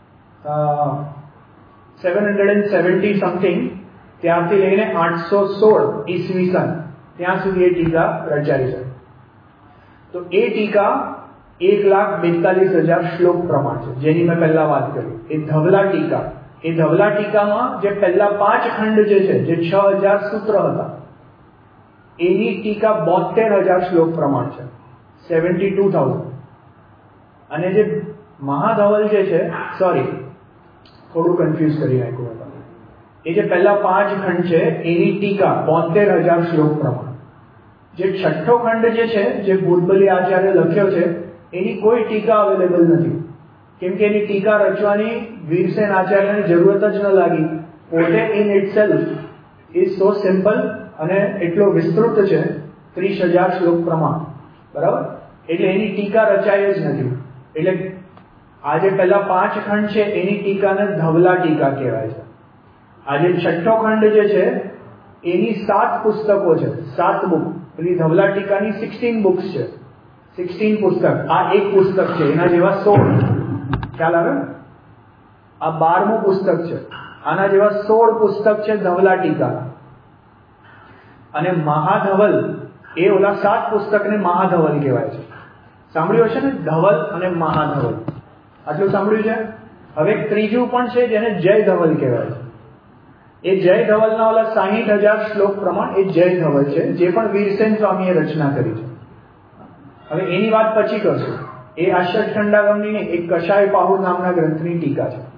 seven hundred and seventy something ત્યારથી લઈને આઠસો સોળ ઈસવીસન ત્યાં સુધી એ ટીકા રચાઈ છે. તો એ ટીકા એક લાખ બેતાલીસ હજાર શ્લોક પ્રમાણ છે, જેની મેં પહેલા વાત કરી. એ ધવલા ટીકા, એ ધવલા ટીકામાં જે પહેલા પાંચ ખંડ જે છે, જે છ હજાર સૂત્ર હતા, એની ટીકા બોતેર હજાર શ્લોક પ્રમાણ છે, સેવન્ટી ટુ થાઉઝન્ડ. અને જે મહાધવલ જે છે, સોરી થોડું કન્ફ્યુઝ કરી નાખ્યું હતા. એ જે પહેલા પાંચ ખંડ છે એની ટીકા બોતેર હજાર શ્લોક પ્રમાણ. જે છઠ્ઠો ખંડ જે છે, જે ભૂતબલી આચાર્ય લખ્યો છે, એની કોઈ ટીકા અવેલેબલ નથી, કેમ કે એની ટીકા રચવાની વીરસેન આચાર્યની જરૂરત જ ન લાગી. પોતે in itself is so simple અને એટલો વિસ્તૃત છે, ત્રીસ હજાર શ્લોક પ્રમાણ, બરાબર? એટલે એની ટીકા રચાય જ નથી. એટલે આ જે પહેલા પાંચ ખંડ છે એની ટીકાને ધવલા ટીકા કહેવાય છે. આજે છઠ્ઠો ખંડ જે છે એની સાત પુસ્તકો છે, સાત બુક. પેલી ધવલા ટીકાની સિક્સટીન બુક્સ છે, સિક્સટીન પુસ્તક. આ એક પુસ્તક છે, એના જેવા સોળ. ખ્યાલ આવે? આ બારમું પુસ્તક છે, આના જેવા સોળ પુસ્તક છે ધવલા ટીકા. અને મહાધવલ એ ઓલા સાત પુસ્તકને મહાધવલ કહેવાય છે. સાંભળ્યું હશે ને, ધવલ અને મહાધવલ. આટલું સાંભળ્યું છે? હવે ત્રીજું પણ છે જેને જય ધવલ કહેવાય છે. એ જય ધવલના ઓલા સાહીઠ હજાર શ્લોક પ્રમાણ એ જય ધવલ છે, જે પણ વીરસેન સ્વામીએ રચના કરી છે. હવે એની વાત પછી કરશું. એ આશ્ચર્ય ખંડાગમની એક કશાય પાહુર નામના ગ્રંથની ટીકા છે.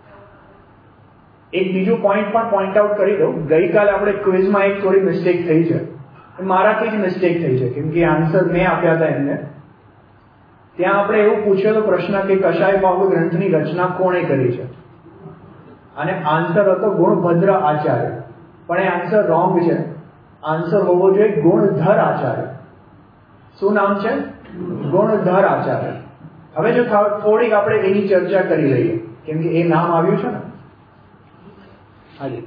એક બીજું પોઈન્ટ પણ પોઈન્ટ આઉટ કરી દઉં. ગઈકાલે આપણે ક્વિઝમાં એક થોડી મિસ્ટેક થઈ છે, મારાથી જ મિસ્ટેક થઈ છે, કેમ કે આન્સર મેં આપ્યા હતા એમને. ત્યાં આપણે એવું પૂછેલો પ્રશ્ન કે કશાય પાહુર ગ્રંથની રચના કોણે કરી છે, અને આન્સર હતો ગુણભદ્ર આચાર્ય. પણ એ આન્સર રોંગ છે. આન્સર હોવો જોઈએ ગુણધર આચાર્ય. શું નામ છે? ગુણધર આચાર્ય. હવે જો થોડીક આપણે એની ચર્ચા કરી લઈએ, કેમ કે એ નામ આવ્યું છે ને. હાજી,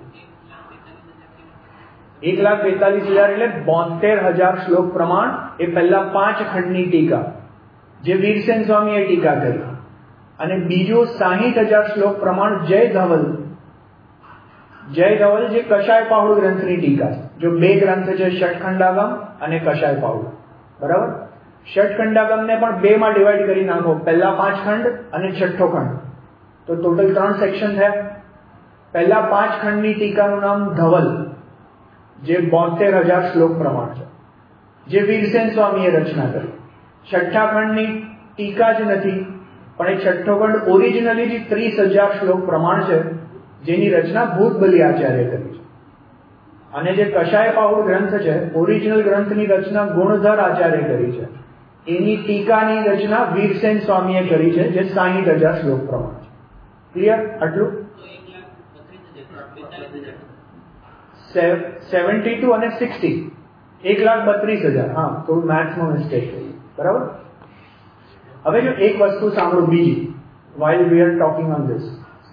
એક લાખ બેતાલીસ હજાર એટલે બોતેર હજાર શ્લોક પ્રમાણ એ પહેલા પાંચ ખંડની ટીકા જે વીરસેન સ્વામીએ ટીકા કરી. અને બીજું સાહીઠ હજાર શ્લોક પ્રમાણ જય ધવલ, જય ધવલ જે કશાય પાહુર ગ્રંથની ટીકા છે. જો બે ગ્રંથ છે, ષટખંડાગમ અને કશાય પાહુર. બરાબર? ષટખંડાગમને પણ બે માં ડિવાઈડ કરી નાખો, પહેલા પાંચ ખંડ અને છઠ્ઠો ખંડ, તો ટોટલ ત્રણ સેક્શન થયા. પહેલા પાંચ ખંડની ટીકાનું નામ ધવલ, જે બોતેર હજાર શ્લોક પ્રમાણ છે, જે વીરસેન સ્વામીએ રચના કરી. છઠ્ઠા ખંડની ટીકા જ નથી, પણ એ છઠ્ઠો ખંડ ઓરિજિનલી જ ત્રીસ હજાર શ્લોક પ્રમાણ છે, જેની રચના ભૂતબલી આચાર્ય કરી છે. અને જે કશાય પાહુર ગ્રંથ છે, ઓરિજિનલ ગ્રંથની રચના ગુણધર આચાર્ય કરી છે. એની ટીકાની રચના વીરસેન સ્વામીએ કરી છે, જે સાહીઠ હજાર શ્લોક પ્રમાણ છે. ક્લિયર? આટલું સેવન્ટી ટુ અને સિક્સટી, એક લાખ બત્રીસ હજાર. હા, થોડું મેથ્સમાં મિસ્ટેક થઈ. બરાબર? હવે જો એક વસ્તુ સાંભળો બીજી, while we are talking on this.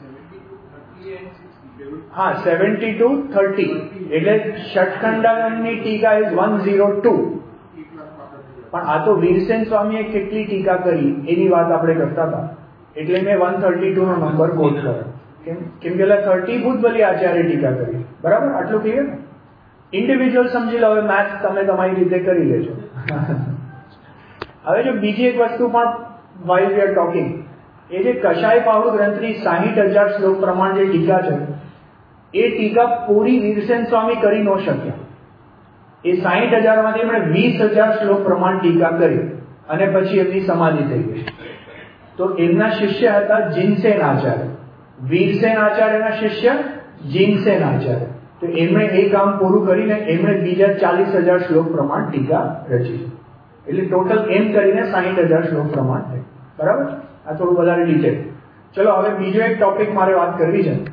હા, સેવન્ટી ટુ થર્ટી એટલે ષટખંડાગમની ટીકા ઇઝ વન ઝીરો ટુ. પણ આ તો વીરસેન સ્વામીએ કેટલી ટીકા કરી એની વાત આપણે કરતા હતા, એટલે મેં વન થર્ટી ટુ નો નંબર કોટ કર્યો. કેમ કેમ કે થર્ટી ભૂતબલી આચાર્ય ટીકા કરી. બરાબર? આટલું ક્લિયર? ઇન્ડિવિજ્યુઅલ સમજી લો, હવે મેથ્સ તમે તમારી રીતે કરી લેજો. હવે જો બીજી એક વસ્તુ પણ while we are talking, એ જે કશાય પાહુર ગ્રંથની સાહીઠ હજાર શ્લોક પ્રમાણ જે ટીકા છે, એ ટીકા પૂરી વીરસેન સ્વામી કરી ન શક્યા. એ સાહીઠ હજાર માંથી એમણે વીસ હજાર શ્લોક પ્રમાણ ટીકા કરી અને પછી એમની સમાધિ થઈ ગઈ. તો એમના શિષ્ય હતા જીનસેન આચાર્ય. વીરસેન આચાર્યના શિષ્ય જીનસેન આચાર્ય. તો એમણે એ કામ પૂરું કરીને એમણે બીજા ચાલીસ હજાર શ્લોક પ્રમાણ ટીકા રચી છે. એટલે ટોટલ એમ કરીને સાહીઠ હજાર શ્લોક પ્રમાણ થાય. બરાબર? આ થોડું વધારે ડિટેલ. ચલો હવે બીજો એક ટોપિક મારે વાત કરવી છે.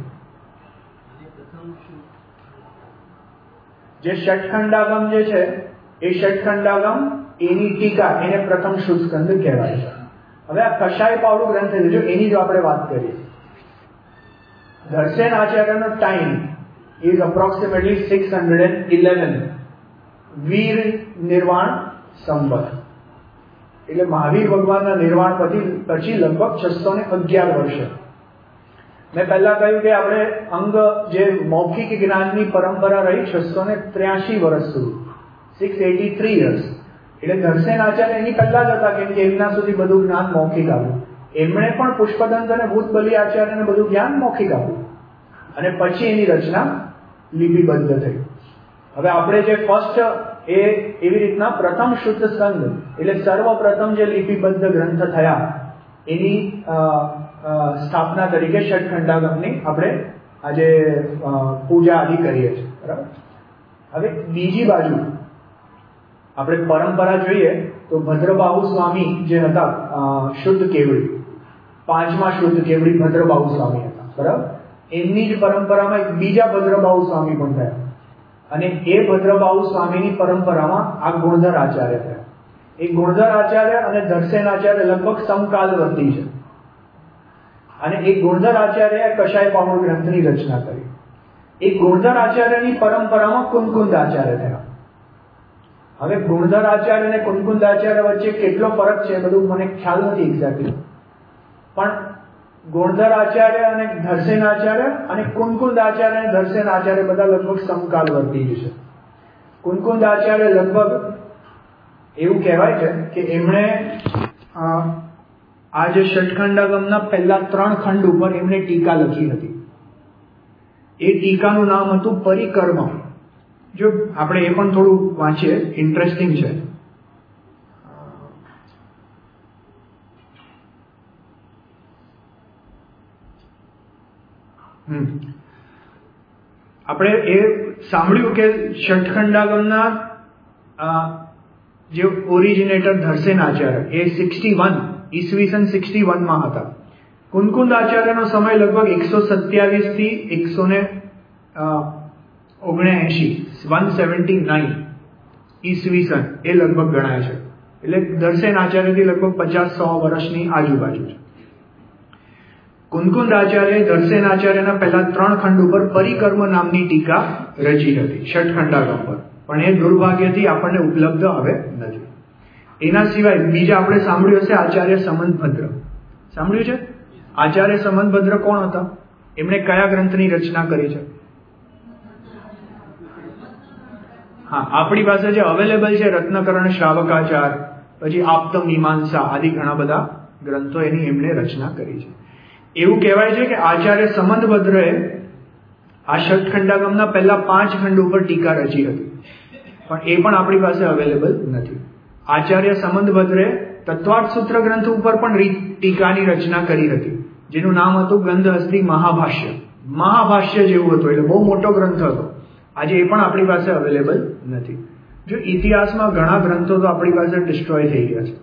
જે ષટખંડાગમ જે છે, એ ષટખંડાગમ એની ટીકા, એને પ્રથમ શુદ્ધ સ્કંદ કહેવાય છે. હવે આ કશાય પાહુર ગ્રંથ છે, જો એની જો આપણે વાત કરીએ, ધરસેન આચાર્યનો time is approximately six hundred eleven Veer Nirvana Samvat. એટલે મહાવીર ભગવાનના નિર્વાણ પછી પછી લગભગ છસો ને અગિયાર વર્ષે. મેં પહેલા કહ્યું કે આપણે અંગ જે મૌખિક જ્ઞાનની પરંપરા રહી છસો ને ત્ર્યાસી વર્ષ સુધી, સિક્સ એટી થ્રી યર્સ. એટલે ધરસેન આચાર્ય એની પહેલા જ હતા, કેમ કે એમના સુધી બધું જ્ઞાન મૌખિક આવ્યું. એમણે પણ પુષ્પદંત અને ભૂતબલી આચાર્યને બધું જ્ઞાન મૌખિક આપ્યું, અને પછી એની રચના લિપિબદ્ધ થઈ. હવે આપણે જે ફર્સ્ટ એ એવી રીતના પ્રથમ શુદ્ધ સ્કંદ એટલે સર્વપ્રથમ જે લિપિબદ્ધ ગ્રંથ થયા, એની સ્થાપના તરીકે ષટખંડાગમની આપણે આજે પૂજા આદિ કરીએ છીએ. બરાબર? હવે બીજી બાજુ આપણે પરંપરા જોઈએ તો ભદ્રબાહુ સ્વામી જે હતા શુદ્ધ કેવડી, પાંચમા શુદ્ધ કેવડી ભદ્રબાહુ સ્વામી હતા. બરાબર? એમની જ પરંપરામાં એક બીજા ભદ્રબાહુ સ્વામી પણ થયા, અને એ ભદ્રબાહુ સ્વામીની પરંપરામાં આ ગુણધર આચાર્ય થયા. એ ગુણધર આચાર્ય અને ધરસેન આચાર્ય લગભગ સમકાલવર્તી છે, અને એ ગુણધર આચાર્યએ કશાય પાહુર ગ્રંથની રચના કરી. એ ગુણધર આચાર્યની પરંપરામાં કુનકુંદ આચાર્ય થયા. હવે ગુણધર આચાર્ય અને કુનકુંદ આચાર્ય વચ્ચે કેટલો ફરક છે બધું મને ખ્યાલ નથી એક્ઝેક્ટલી, પણ ગુણધર આચાર્ય અને ધરસેન આચાર્ય અને કુનકુંદ આચાર્ય અને ધરસેન આચાર્ય બધા લગભગ સમકાલવર્તી છે. કુનકુંદ આચાર્ય લગભગ એવું કહેવાય છે કે એમણે આ જે ષટખંડાગમના પહેલા ત્રણ ખંડ ઉપર એમણે ટીકા લખી હતી. એ ટીકાનું નામ હતું પરિકર્મ. જો આપણે એ પણ થોડું વાંચીએ, ઇન્ટરેસ્ટિંગ છે. હમ આપણે એ સાંભળ્યું કે ષટખંડાગમના જે ઓરિજિનેટર ધરસેન આચાર્ય એ સિક્સટી વન ઈસવીસન સિક્સટી વન માં હતા. કુનકુંદ આચાર્યનો સમય લગભગ એકસો સત્યાવીસ થી એકસો ને ઓગણએંશી વન સેવન્ટી નાઇન ઈસવીસન એ લગભગ ગણાય છે. એટલે ધરસેન આચાર્યથી લગભગ પચાસ સો વર્ષની આજુબાજુ છે. કુનકુંદ આચાર્ય ધરસેન આચાર્યના પહેલા ત્રણ ખંડ ઉપર પરિકર્મ નામની ટીકા રચી હતી ષટખંડાગમ પર, પણ એ દુર્ભાગ્યથી આપણને ઉપલબ્ધ હવે નથી. એના સિવાય બીજા આપણે સાંભળ્યું હશે આચાર્ય સમંતભદ્ર. સાંભળ્યું છે? આચાર્ય સમંતભદ્ર કોણ હતા? એમણે કયા ગ્રંથની રચના કરી છે? હા, આપણી પાસે જે અવેલેબલ છે રત્નકરણ શ્રાવકાચાર, પછી આપત મીમાંસા આદિ ઘણા બધા ગ્રંથો એની એમણે રચના કરી છે. એવું કહેવાય છે કે આચાર્ય સમંતભદ્રએ આ ષટખંડાગમના પહેલા પાંચ ખંડ ઉપર ટીકા રચી હતી, પણ એ પણ આપણી પાસે અવેલેબલ નથી. આચાર્ય સમંતભદ્રે તત્વાર્થ સૂત્ર ગ્રંથ ઉપર પણ ટીકાની રચના કરી હતી, જેનું નામ હતું ગંધહસ્તી મહાભાષ્ય. મહાભાષ્ય જેવું હતું, એટલે બહુ મોટો ગ્રંથ હતો. આજે એ પણ આપણી પાસે અવેલેબલ નથી. જો ઇતિહાસમાં ઘણા ગ્રંથો તો આપણી પાસે ડિસ્ટ્રોય થઈ ગયા છે,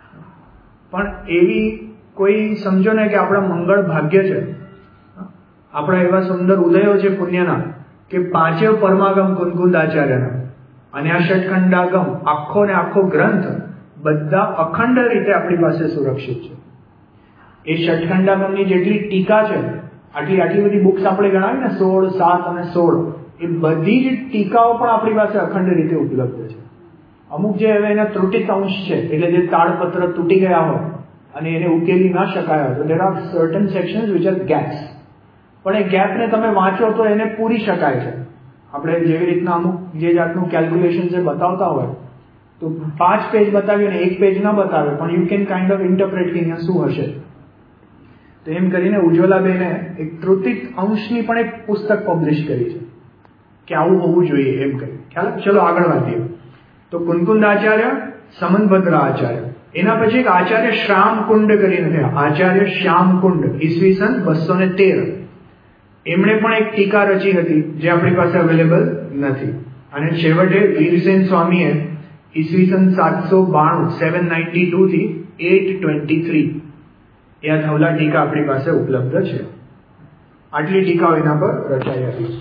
પણ એવી કોઈ સમજો ને કે આપણા મંગળ ભાગ્ય છે, આપણા એવા સુંદર ઉદયો છે પુણ્યના, કે પાંચેય પરમાગમ કુનકુંદ આચાર્યના અને આ ષટખંડાગમ આખો ને આખો ગ્રંથ બધા અખંડ રીતે આપણી પાસે સુરક્ષિત છે. એ ષટખંડાગમની જેટલી ટીકા છે, આટલી આટલી બધી બુક્સ આપણે ગણાવી ને સોળ સાત અને સોળ, એ બધી જ ટીકાઓ પણ આપણી પાસે અખંડ રીતે ઉપલબ્ધ છે. અમુક જે હવે એના ત્રુટિત અંશ છે, એટલે જે તાળપત્ર તૂટી ગયા હોય અને એને ઉકેલી ના શકાય હોય, તો there are certain sections which are gaps, પણ એ ગેપને તમે વાંચો તો એને પૂરી શકાય છે. આપણે જેવી રીતના અમુક જે જાતનું કેલ્ક્યુલેશન જે બતાવતા હોય, તો પાંચ પેજ બતાવીએ ને એક પેજ ના બતાવે, પણ you can kind of interpret કે અહીંયા શું હશે. તો એમ કરીને ઉજ્જવલાબેને એક ત્રુટિત અંશની પણ એક પુસ્તક પબ્લિશ કરી છે કે આવું હોવું જોઈએ એમ કહી. ખ્યાલ? ચલો આગળ વધીએ. તો કુનકુંદ આચાર્ય, સમંતભદ્ર આચાર્ય, એના પછી એક આચાર્ય શ્યામકુંડ કરીને થયા. આચાર્ય શ્યામકુંડ ઈસવીસન બસો ને તેર, એમણે પણ એક ટીકા રચી હતી જે આપણી પાસે અવેલેબલ નથી. અને છેવટે વીરસેન સ્વામીએ ઈસવીસન સાતસો બાણું સેવન નાઇન્ટી ટુ થી એટ ટ્વેન્ટી થ્રી એ આ ધવલા ટીકા આપણી પાસે ઉપલબ્ધ છે. આટલી ટીકાઓ એના પર રચાઈ હતી.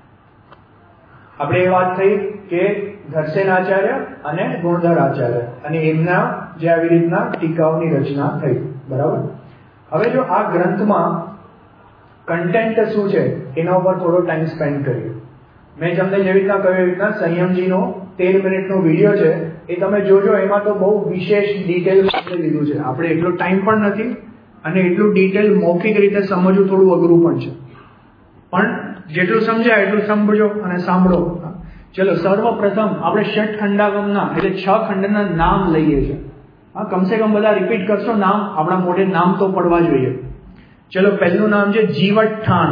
આપણે એ વાત થઈ કે ધરસેન આચાર્ય અને ગુણધર આચાર્ય અને એમના જે આવી રીતના ટીકાઓની રચના થઈ. બરાબર. હવે જો આ ગ્રંથમાં કન્ટેન્ટ શું છે એના ઉપર થોડો ટાઈમ સ્પેન્ડ કરીએ. મેં તમને જેવી રીતના કહ્યું એવી રીતના સંયમજીનો તેર મિનિટનો વિડીયો છે, એ તમે જોજો. એમાં તો બહુ વિશેષ ડિટેલ લીધું છે. આપણે એટલો ટાઈમ પણ નથી અને એટલું ડિટેલ મૌખિક રીતે સમજવું થોડું અઘરું પણ છે, પણ જેટલું સમજાય એટલું સમજો અને સાંભળો. ચલો, સર્વપ્રથમ આપણે ષટખંડાગમના એટલે છ ખંડના નામ લઈએ છીએ. હા, કમસે કમ બધા રિપીટ કરશો નામ, આપણા મોઢે નામ તો પડવા જોઈએ. ચલો, પહેલું નામ છે જીવઠ્ઠાણ.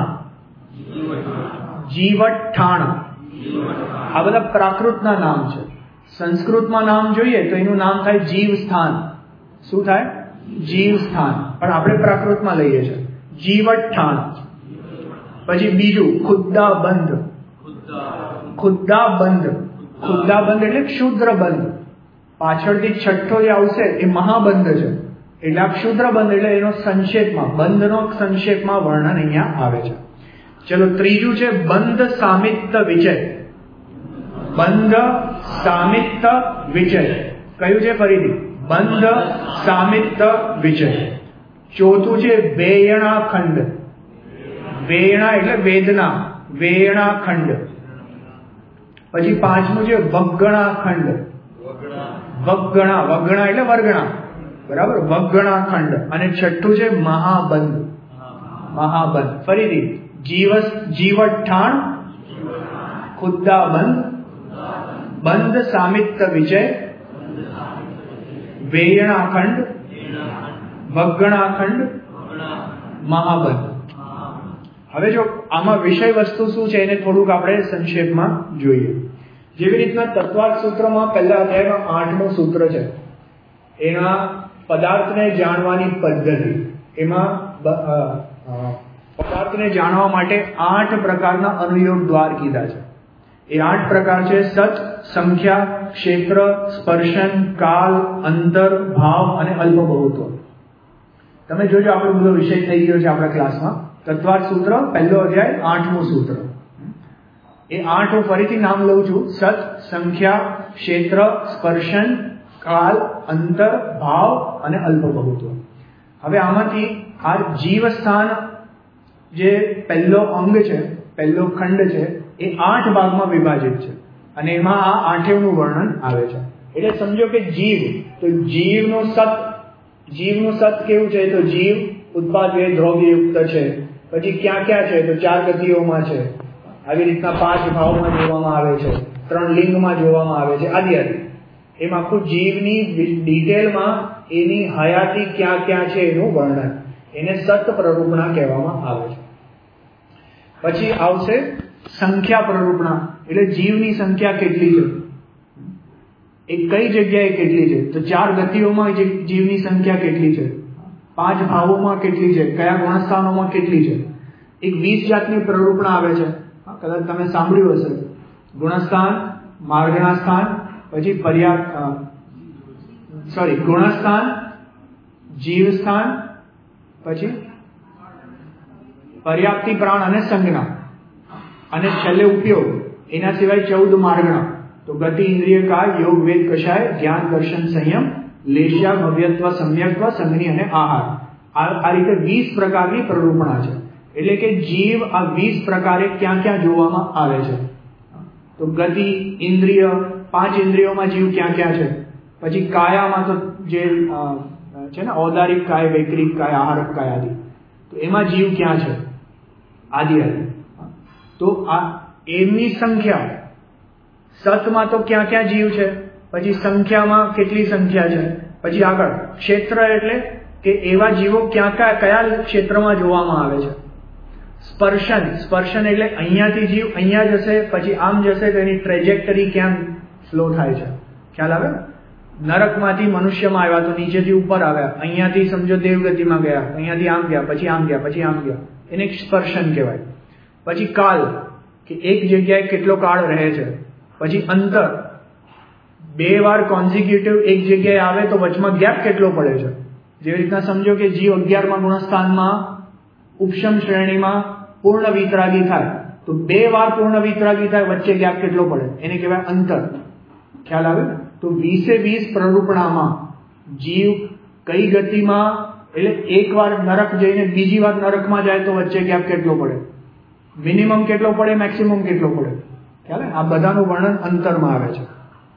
જીવઠ્ઠાણ આ બધા પ્રાકૃતના નામ છે. સંસ્કૃતમાં નામ જોઈએ તો એનું નામ થાય જીવસ્થાન. શું થાય? જીવસ્થાન. પણ આપણે પ્રાકૃતમાં લઈએ છીએ જીવઠ્ઠાણ. પછી બીજું ખુદ્દાબંધ. ખુદ્દાબંધ ખુદ્દાબંધ એટલે ક્ષુદ્ર બંધ. પાછળથી છઠ્ઠો જે આવશે એ મહાબંધ છે, એટલે આ ક્ષુદ્ર બંધ એટલે એનો સંક્ષેપમાં, બંધનો સંક્ષેપમાં વર્ણન અહીંયા આવે છે. ચલો, ત્રીજું છે બંધ સામિત્ત વિજય. બંધ સામિત્ત વિજય કયું છે? ફરીથી બંધ સામિત્ત વિજય. ચોથું છે વેયણા ખંડ. વેયણા એટલે વેદના, વેણાખંડ. પછી પાંચમું છે વગણાખંડ. વગણા વગણા એટલે વર્ગણા, બરાબર, વગણાખંડ. અને છઠ્ઠું છે મહાબંધ. મહાબંધ. ફરીથી જીવસ જીવઠાણ, ખુદ્દાબંધ, બંધ સામિત્ય વિજય, વેયણાખંડ, વગણાખંડ, મહાબંધ. હવે જો આમાં વિષય વસ્તુ શું છે એને થોડુંક આપણે સંક્ષેપમાં જોઈએ. જેવી રીતના તત્વાર્થ સૂત્રમાં પહેલા અધ્યાયમાં આઠમું સૂત્ર છે, એના પદાર્થને જાણવાની પદ્ધતિ, એમાં પદાર્થને જાણવા માટે આઠ પ્રકારના અનુયોગ દ્વાર કીધા છે. એ આઠ પ્રકાર છે સત, સંખ્યા, ક્ષેત્ર, સ્પર્શન, કાલ, અંતર, ભાવ અને અલ્પબહુત્વ. તમે જોજો આપણો બધો વિષય થઈ ગયો છે આપણા ક્લાસમાં. તત્વાર્થ સૂત્ર પહેલો અધ્યાય આઠમું સૂત્ર. એ આઠ હું ફરીથી નામ લઉં છું: સત, સંખ્યા, ક્ષેત્ર, સ્પર્શન, કાલ, અંતર, ભાવ અને અલ્પબહુત્વ. હવે આમાંથી આ જીવ સ્થાન જે પહેલો અંગ છે, પહેલો ખંડ છે, એ આઠ ભાગમાં વિભાજિત છે અને એમાં આ આઠેયનું વર્ણન આવે છે. એટલે સમજો કે જીવ, તો જીવનું સત, જીવનું સત કેવું છે? તો જીવ ઉત્પાદય દ્રવ્યયુક્ત છે. પછી ક્યાં ક્યાં છે? તો ચાર ગતિઓમાં છે. આવી રીતના પાંચ ભાવમાં જોવામાં આવે છે, ત્રણ લિંગમાં જોવામાં આવે છે, આદિ આદિ. એમાં આખું જીવની ડિટેલમાં એની હયાતી ક્યાં ક્યાં છે એનું વર્ણન, એને સત પ્રરૂપણા કહેવામાં આવે છે. પછી આવશે સંખ્યા પ્રરૂપણા, એટલે જીવની સંખ્યા કેટલી છે, એ કઈ જગ્યાએ કેટલી છે? તો ચાર ગતિઓમાં જીવની સંખ્યા કેટલી છે, પાંચ ભાવોમાં કેટલી છે, કયા ગુણસ્થાનોમાં કેટલી છે. એક વીસ જાતની પ્રરૂપણા આવે છે, કદાચ તમે સાંભળ્યું હશે. ગુણસ્થાન, માર્ગણા સ્થાન, પછી પર્યાપ્ત સોરી ગુણસ્થાન, જીવ સ્થાન, પછી પર્યાપ્તિ પ્રાણ અને સંજ્ઞા, અને છેલ્લે ઉપયોગ. એના સિવાય ચૌદ માર્ગણા. તો ગતિ, ઇન્દ્રિય, કાય, યોગ, વેદ, કષાય, ધ્યાન, દર્શન, સંયમ, લેશ્યા, ભવ્યત્વ, સમ્યક્ત્વ, સંજ્ઞી અને આહાર. આ રીતે વીસ પ્રકારની પ્રરૂપણા છે. એટલે કે જીવ આ વીસ પ્રકારે ક્યાં ક્યાં જોવામાં આવે છે? તો ગતિ, ઇન્દ્રિય, પાંચ ઇન્દ્રિયોમાં જીવ ક્યાં ક્યાં છે? પછી કાયામાં તો જે છે ને ઔદારિક કાય, વૈકરિક કાય, આહારક કાય આદિ, તો એમાં જીવ ક્યાં છે? આદિ આદિ. તો આ એમની સંખ્યા. સતમાં તો ક્યાં ક્યાં જીવ છે, પછી સંખ્યામાં કેટલી સંખ્યા છે, પછી આગળ ક્ષેત્ર એટલે કે એવા જીવો ક્યાં ક્યાં કયા ક્ષેત્રમાં જોવામાં આવે છે. સ્પર્શન, સ્પર્શન એટલે અહીંયાથી જીવ અહીંયા જશે, પછી આમ જશે, તો એની ટ્રેજેક્ટરી ક્યાં ફ્લો થાય છે, ખ્યાલ આવે? નરકમાંથી મનુષ્યમાં આવ્યા તો નીચેથી ઉપર આવ્યા, અહીંયાથી સમજો દેવગતિમાં ગયા, અહીંયાથી આમ ગયા, પછી આમ ગયા, પછી આમ ગયા, એને સ્પર્શન કહેવાય. પછી કાલ, કે એક જગ્યાએ કેટલો કાળ રહે છે. પછી અંતર, બે વાર કોન્ઝિક્યુટિવ એક જગ્યાએ આવે તો વચમાં ગેપ કેટલો પડે છે. જેવી રીતના સમજો કે જીવ અગિયારમાં ગુણસ્થાનમાં ઉપશમ શ્રેણીમાં પૂર્ણ વિતરાગી થાય, તો બે વાર પૂર્ણ વિતરાગી થાય, વચ્ચે ગેપ કેટલો પડે, એને કહેવાય અંતર. ખ્યાલ આવે? તો વીસે વીસ પ્રરૂપણામાં જીવ કઈ ગતિમાં, એટલે એક વાર નરક જઈને બીજી વાર નરકમાં જાય તો વચ્ચે ગેપ કેટલો પડે, મિનિમમ કેટલો પડે, મેક્સિમમ કેટલો પડે, ખ્યાલ? આ બધાનું વર્ણન અંતરમાં આવે છે.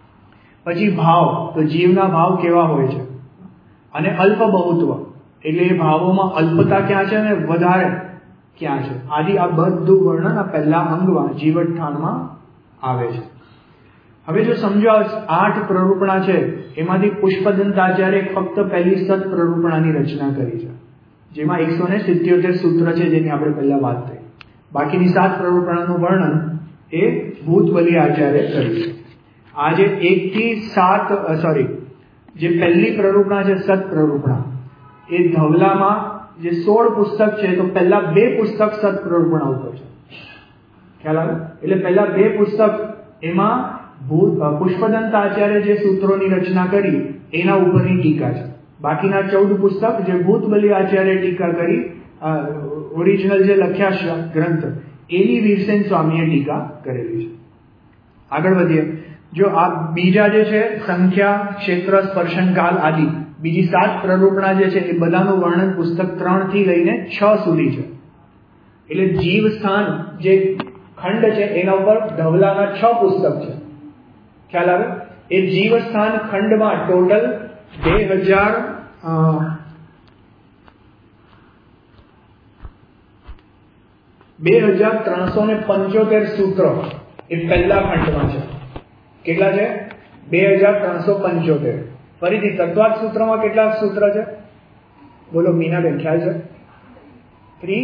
પછી ભાવ, તો જીવના ભાવ કેવા હોય છે, અને અલ્પ બહુત્વ એટલે એ ભાવોમાં અલ્પતા ક્યાં છે અને વધારે ક્યાં છે, આદિ આ બધું વર્ણન આ પહેલા અંગમાં જીવઠાણમાં આવે છે. હવે જો સમજો આઠ પ્રરૂપણા છે, એમાંથી પુષ્પદંતાચાર્ય ફક્ત પહેલી સત પ્રરૂપણાની રચના કરી છે, જેમાં એકસો ને સિત્યોતેર સૂત્ર છે જેની આપણે પહેલા વાત થઈ. બાકીની સાત પ્રરૂપણાનું વર્ણન એ ભૂતબલી આચાર્ય કર્યું છે. આજે એક થી સાત સોરી જે પહેલી પ્રરૂપણા છે સત પ્રરૂપણા, એ ધવલામાં જે સોળ પુસ્તક છે, તો પહેલા બે પુસ્તક સત પ્રરૂપણા ઉપર છે, ખ્યાલ આવે? એટલે પહેલા બે પુસ્તક એમાં ભૂત પુષ્પદંત આચાર્ય જે સૂત્રોની રચના કરી એના ઉપરની ટીકા છે. બાકીના ચૌદ પુસ્તક જે ભૂતબલી આચાર્ય ટીકા કરી, ઓરિજિનલ જે લખ્યા ગ્રંથ, એની વીરસેન સ્વામીએ ટીકા કરેલી છે. આગળ વધીએ. જો આ બીજા જે છે સંખ્યા, ક્ષેત્ર, સ્પર્શન, કાલ આદિ, બીજી સાત પ્રરૂપણા જે છે એ બધાનું વર્ણન પુસ્તક ત્રણ થી લઈને છ સુધી છે. એટલે જીવ સ્થાન જે ખંડ છે એના ઉપર ધવલાના છ પુસ્તક છે. ખ્યાલ આવે? એ જીવસ્થાન ખંડમાં ટોટલ બે હજાર બે હજાર ત્રણસો ને પંચોતેર સૂત્રો એ પહેલા ખંડમાં છે. કેટલા છે? બે હજાર ત્રણસો પંચોતેર. ફરીથી તત્વાર્થ સૂત્રમાં કેટલા સૂત્ર છે? બોલો મીનાબેન, ખ્યાલ છે? થ્રી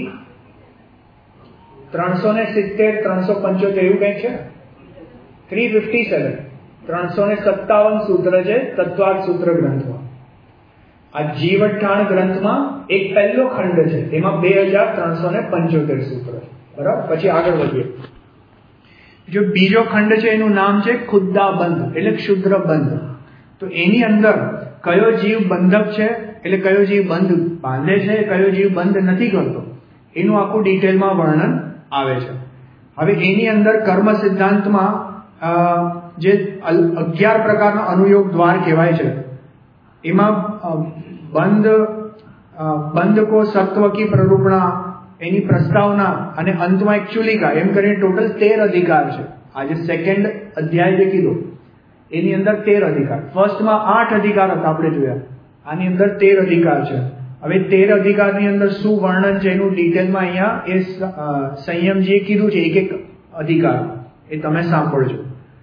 ત્રણસો ને સિત્તેર ત્રણસો પંચોતેર એવું કંઈક છે. થ્રી ફિફ્ટી સેવન ત્રણસો ને સત્તાવન સૂત્ર છે તત્વાર્થ સૂત્ર ગ્રંથમાં. આ જીવઠાણ ગ્રંથમાં એક પહેલો ખંડ છે, એમાં બે હજાર ત્રણસો ને પંચોતેર સૂત્ર છે. બરાબર. પછી આગળ વધીએ. જો બીજો ખંડ છે એનું નામ છે ખુદ્દા બંધ, એટલે ક્ષુદ્ર બંધ. તો એની અંદર કયો જીવ બંધક છે, એટલે કયો જીવ બંધ બાંધે છે, કયો જીવ બંધ નથી કરતો, એનું આખું ડિટેલમાં વર્ણન આવે છે. હવે એની અંદર કર્મ સિદ્ધાંતમાં જે અગિયાર પ્રકારના અનુયોગ દ્વાર કહેવાય છે, એમાં બંધ બંધ કો સત્વ કી પ્રરૂપણા, એની પ્રસ્તાવના અને અંતમાં એક ચુલિકા, એમ કરીને ટોટલ તેર અધિકાર છે. આજે સેકન્ડ અધ્યાય જે કીધો એની અંદર તેર અધિકાર. ફર્સ્ટમાં આઠ અધિકાર હતા આપણે જોયા, આની અંદર તેર અધિકાર છે. હવે તેર અધિકારની અંદર શું વર્ણન છે એનું ડિટેલમાં અહીંયા એ સંયમજીએ કીધું છે એક એક અધિકાર, એ તમે સાંભળજો.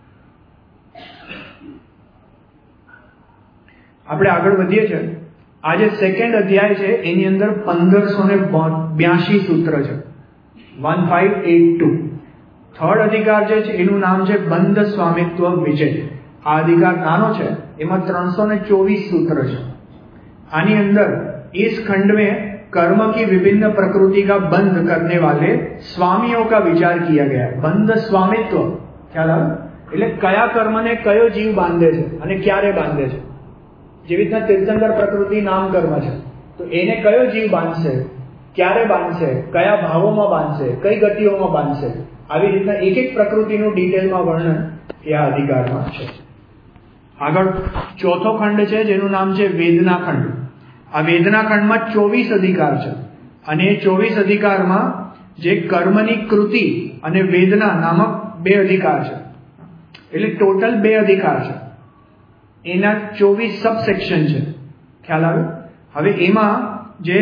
આપણે આગળ વધીએ છીએ. આ જે સેકન્ડ અધ્યાય છે એની અંદર પંદરસો ને બ્યાસી સૂત્ર છે, one five eight two. Third અધિકાર જે છે એનું નામ છે બંધ સ્વામિત્વ વિજય. આ અધિકાર નાનો છે, એમાં ત્રણસો ને ચોવીસ સૂત્ર છે. આની અંદર इस खंड में कर्म की विभिन्न प्रकृति का बंध करने वाले स्वामियों का विचार किया गया है. બંધ સ્વામિત્વ ખ્યાલ આવે? એટલે કયા કર્મને કયો જીવ બાંધે છે અને ક્યારે બાંધે છે. જેવી રીતના તીર્થંકર પ્રકૃતિ નામ કર્મ છે, તો એને કયો જીવ બાંધશે, ક્યારે બાંધશે, કયા ભાવોમાં બાંધશે, કઈ ગતિઓમાં બાંધશે, આવી રીતના એક એક પ્રકૃતિનું ડિટેલમાં વર્ણન એ આ અધિકારમાં છે. આગળ ચોથો ખંડ છે જેનું નામ છે વેદના ખંડ. આ વેદના ખંડમાં ચોવીસ અધિકાર છે અને એ ચોવીસ અધિકારમાં જે કર્મની કૃતિ અને વેદના નામક બે અધિકાર છે, એટલે ટોટલ બે અધિકાર છે. એના ચોવીસ સબસેક્શન છે. ખ્યાલ આવે? હવે એમાં જે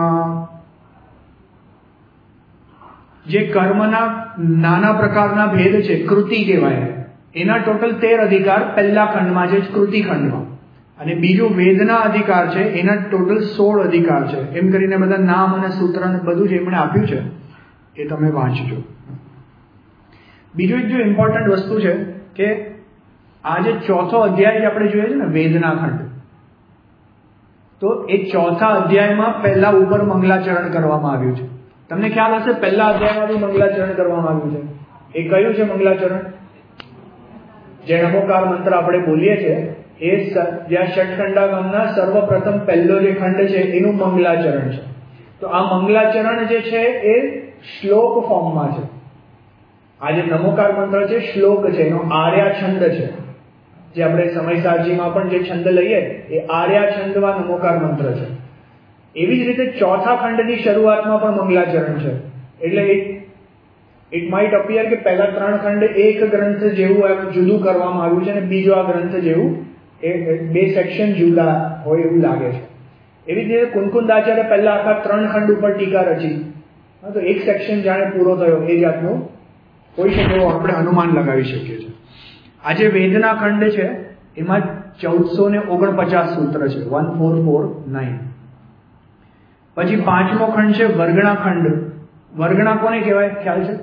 જે કર્મના નાના પ્રકારના ભેદ છે, કૃતિ કહેવાય, એના ટોટલ તેર અધિકાર પહેલા ખંડમાં છે, કૃતિ ખંડમાં. અને બીજું વેદના અધિકાર છે, એના ટોટલ સોળ અધિકાર છે. એમ કરીને બધા નામ અને સૂત્ર અને બધું જ એમણે આપ્યું છે, એ તમે વાંચજો. બીજું એક જો ઇમ્પોર્ટન્ટ વસ્તુ છે કે આ જે ચોથો અધ્યાય આપણે જોઈએ છે ને વેદના ખંડ, તો એ ચોથા અધ્યાયમાં પહેલા ઉપર મંગલાચરણ કરવામાં આવ્યું છે. તમને ખ્યાલ હશે પહેલા અધ્યાયમાં બી મંગલાચરણ કરવામાં આવ્યું છે. એ કયું છે મંગલાચરણ? જે નમોકાર મંત્ર આપણે બોલીએ છીએ એ જ્યાં ષટખંડાગમના સર્વપ્રથમ પહેલો જે ખંડ છે એનું મંગલાચરણ છે. તો આ મંગલાચરણ જે છે એ શ્લોક ફોર્મમાં છે. આ જે નમોકાર મંત્ર છે શ્લોક છે, એનો આર્યા છંદ છે. જે આપણે સમયસારજીમાં પણ જે છંદ લઈએ એ આર્યા છંદમાં નમોકાર મંત્ર છે. એવી જ રીતે ચોથા ખંડની શરૂઆતમાં પણ મંગલાચરણ છે. એટલે ઇટ માઇટ અપિયર કે પહેલા ત્રણ ખંડ એક ગ્રંથ જેવું એમ જુદું કરવામાં આવ્યું છે અને બીજો આ ગ્રંથ જેવું એ બે સેક્શન જુદા હોય એવું લાગે છે. એવી જ રીતે કુનકુંદાચાર્ય પહેલા આખા ત્રણ ખંડ ઉપર ટીકા રચી, તો એક સેક્શન જાણે પૂરો થયો એ જાતનું હોઈ શકે એવું આપણે અનુમાન લગાવી શકીએ છીએ. આ જે વેદના ખંડ છે એમાં ચૌદસો ને ઓગણપચાસ સૂત્ર છે, વન ફોર ફોર નાઇન. પછી પાંચમો ખંડ છે વર્ગણા ખંડ. વર્ગણા કોને કહેવાય ખ્યાલ છે?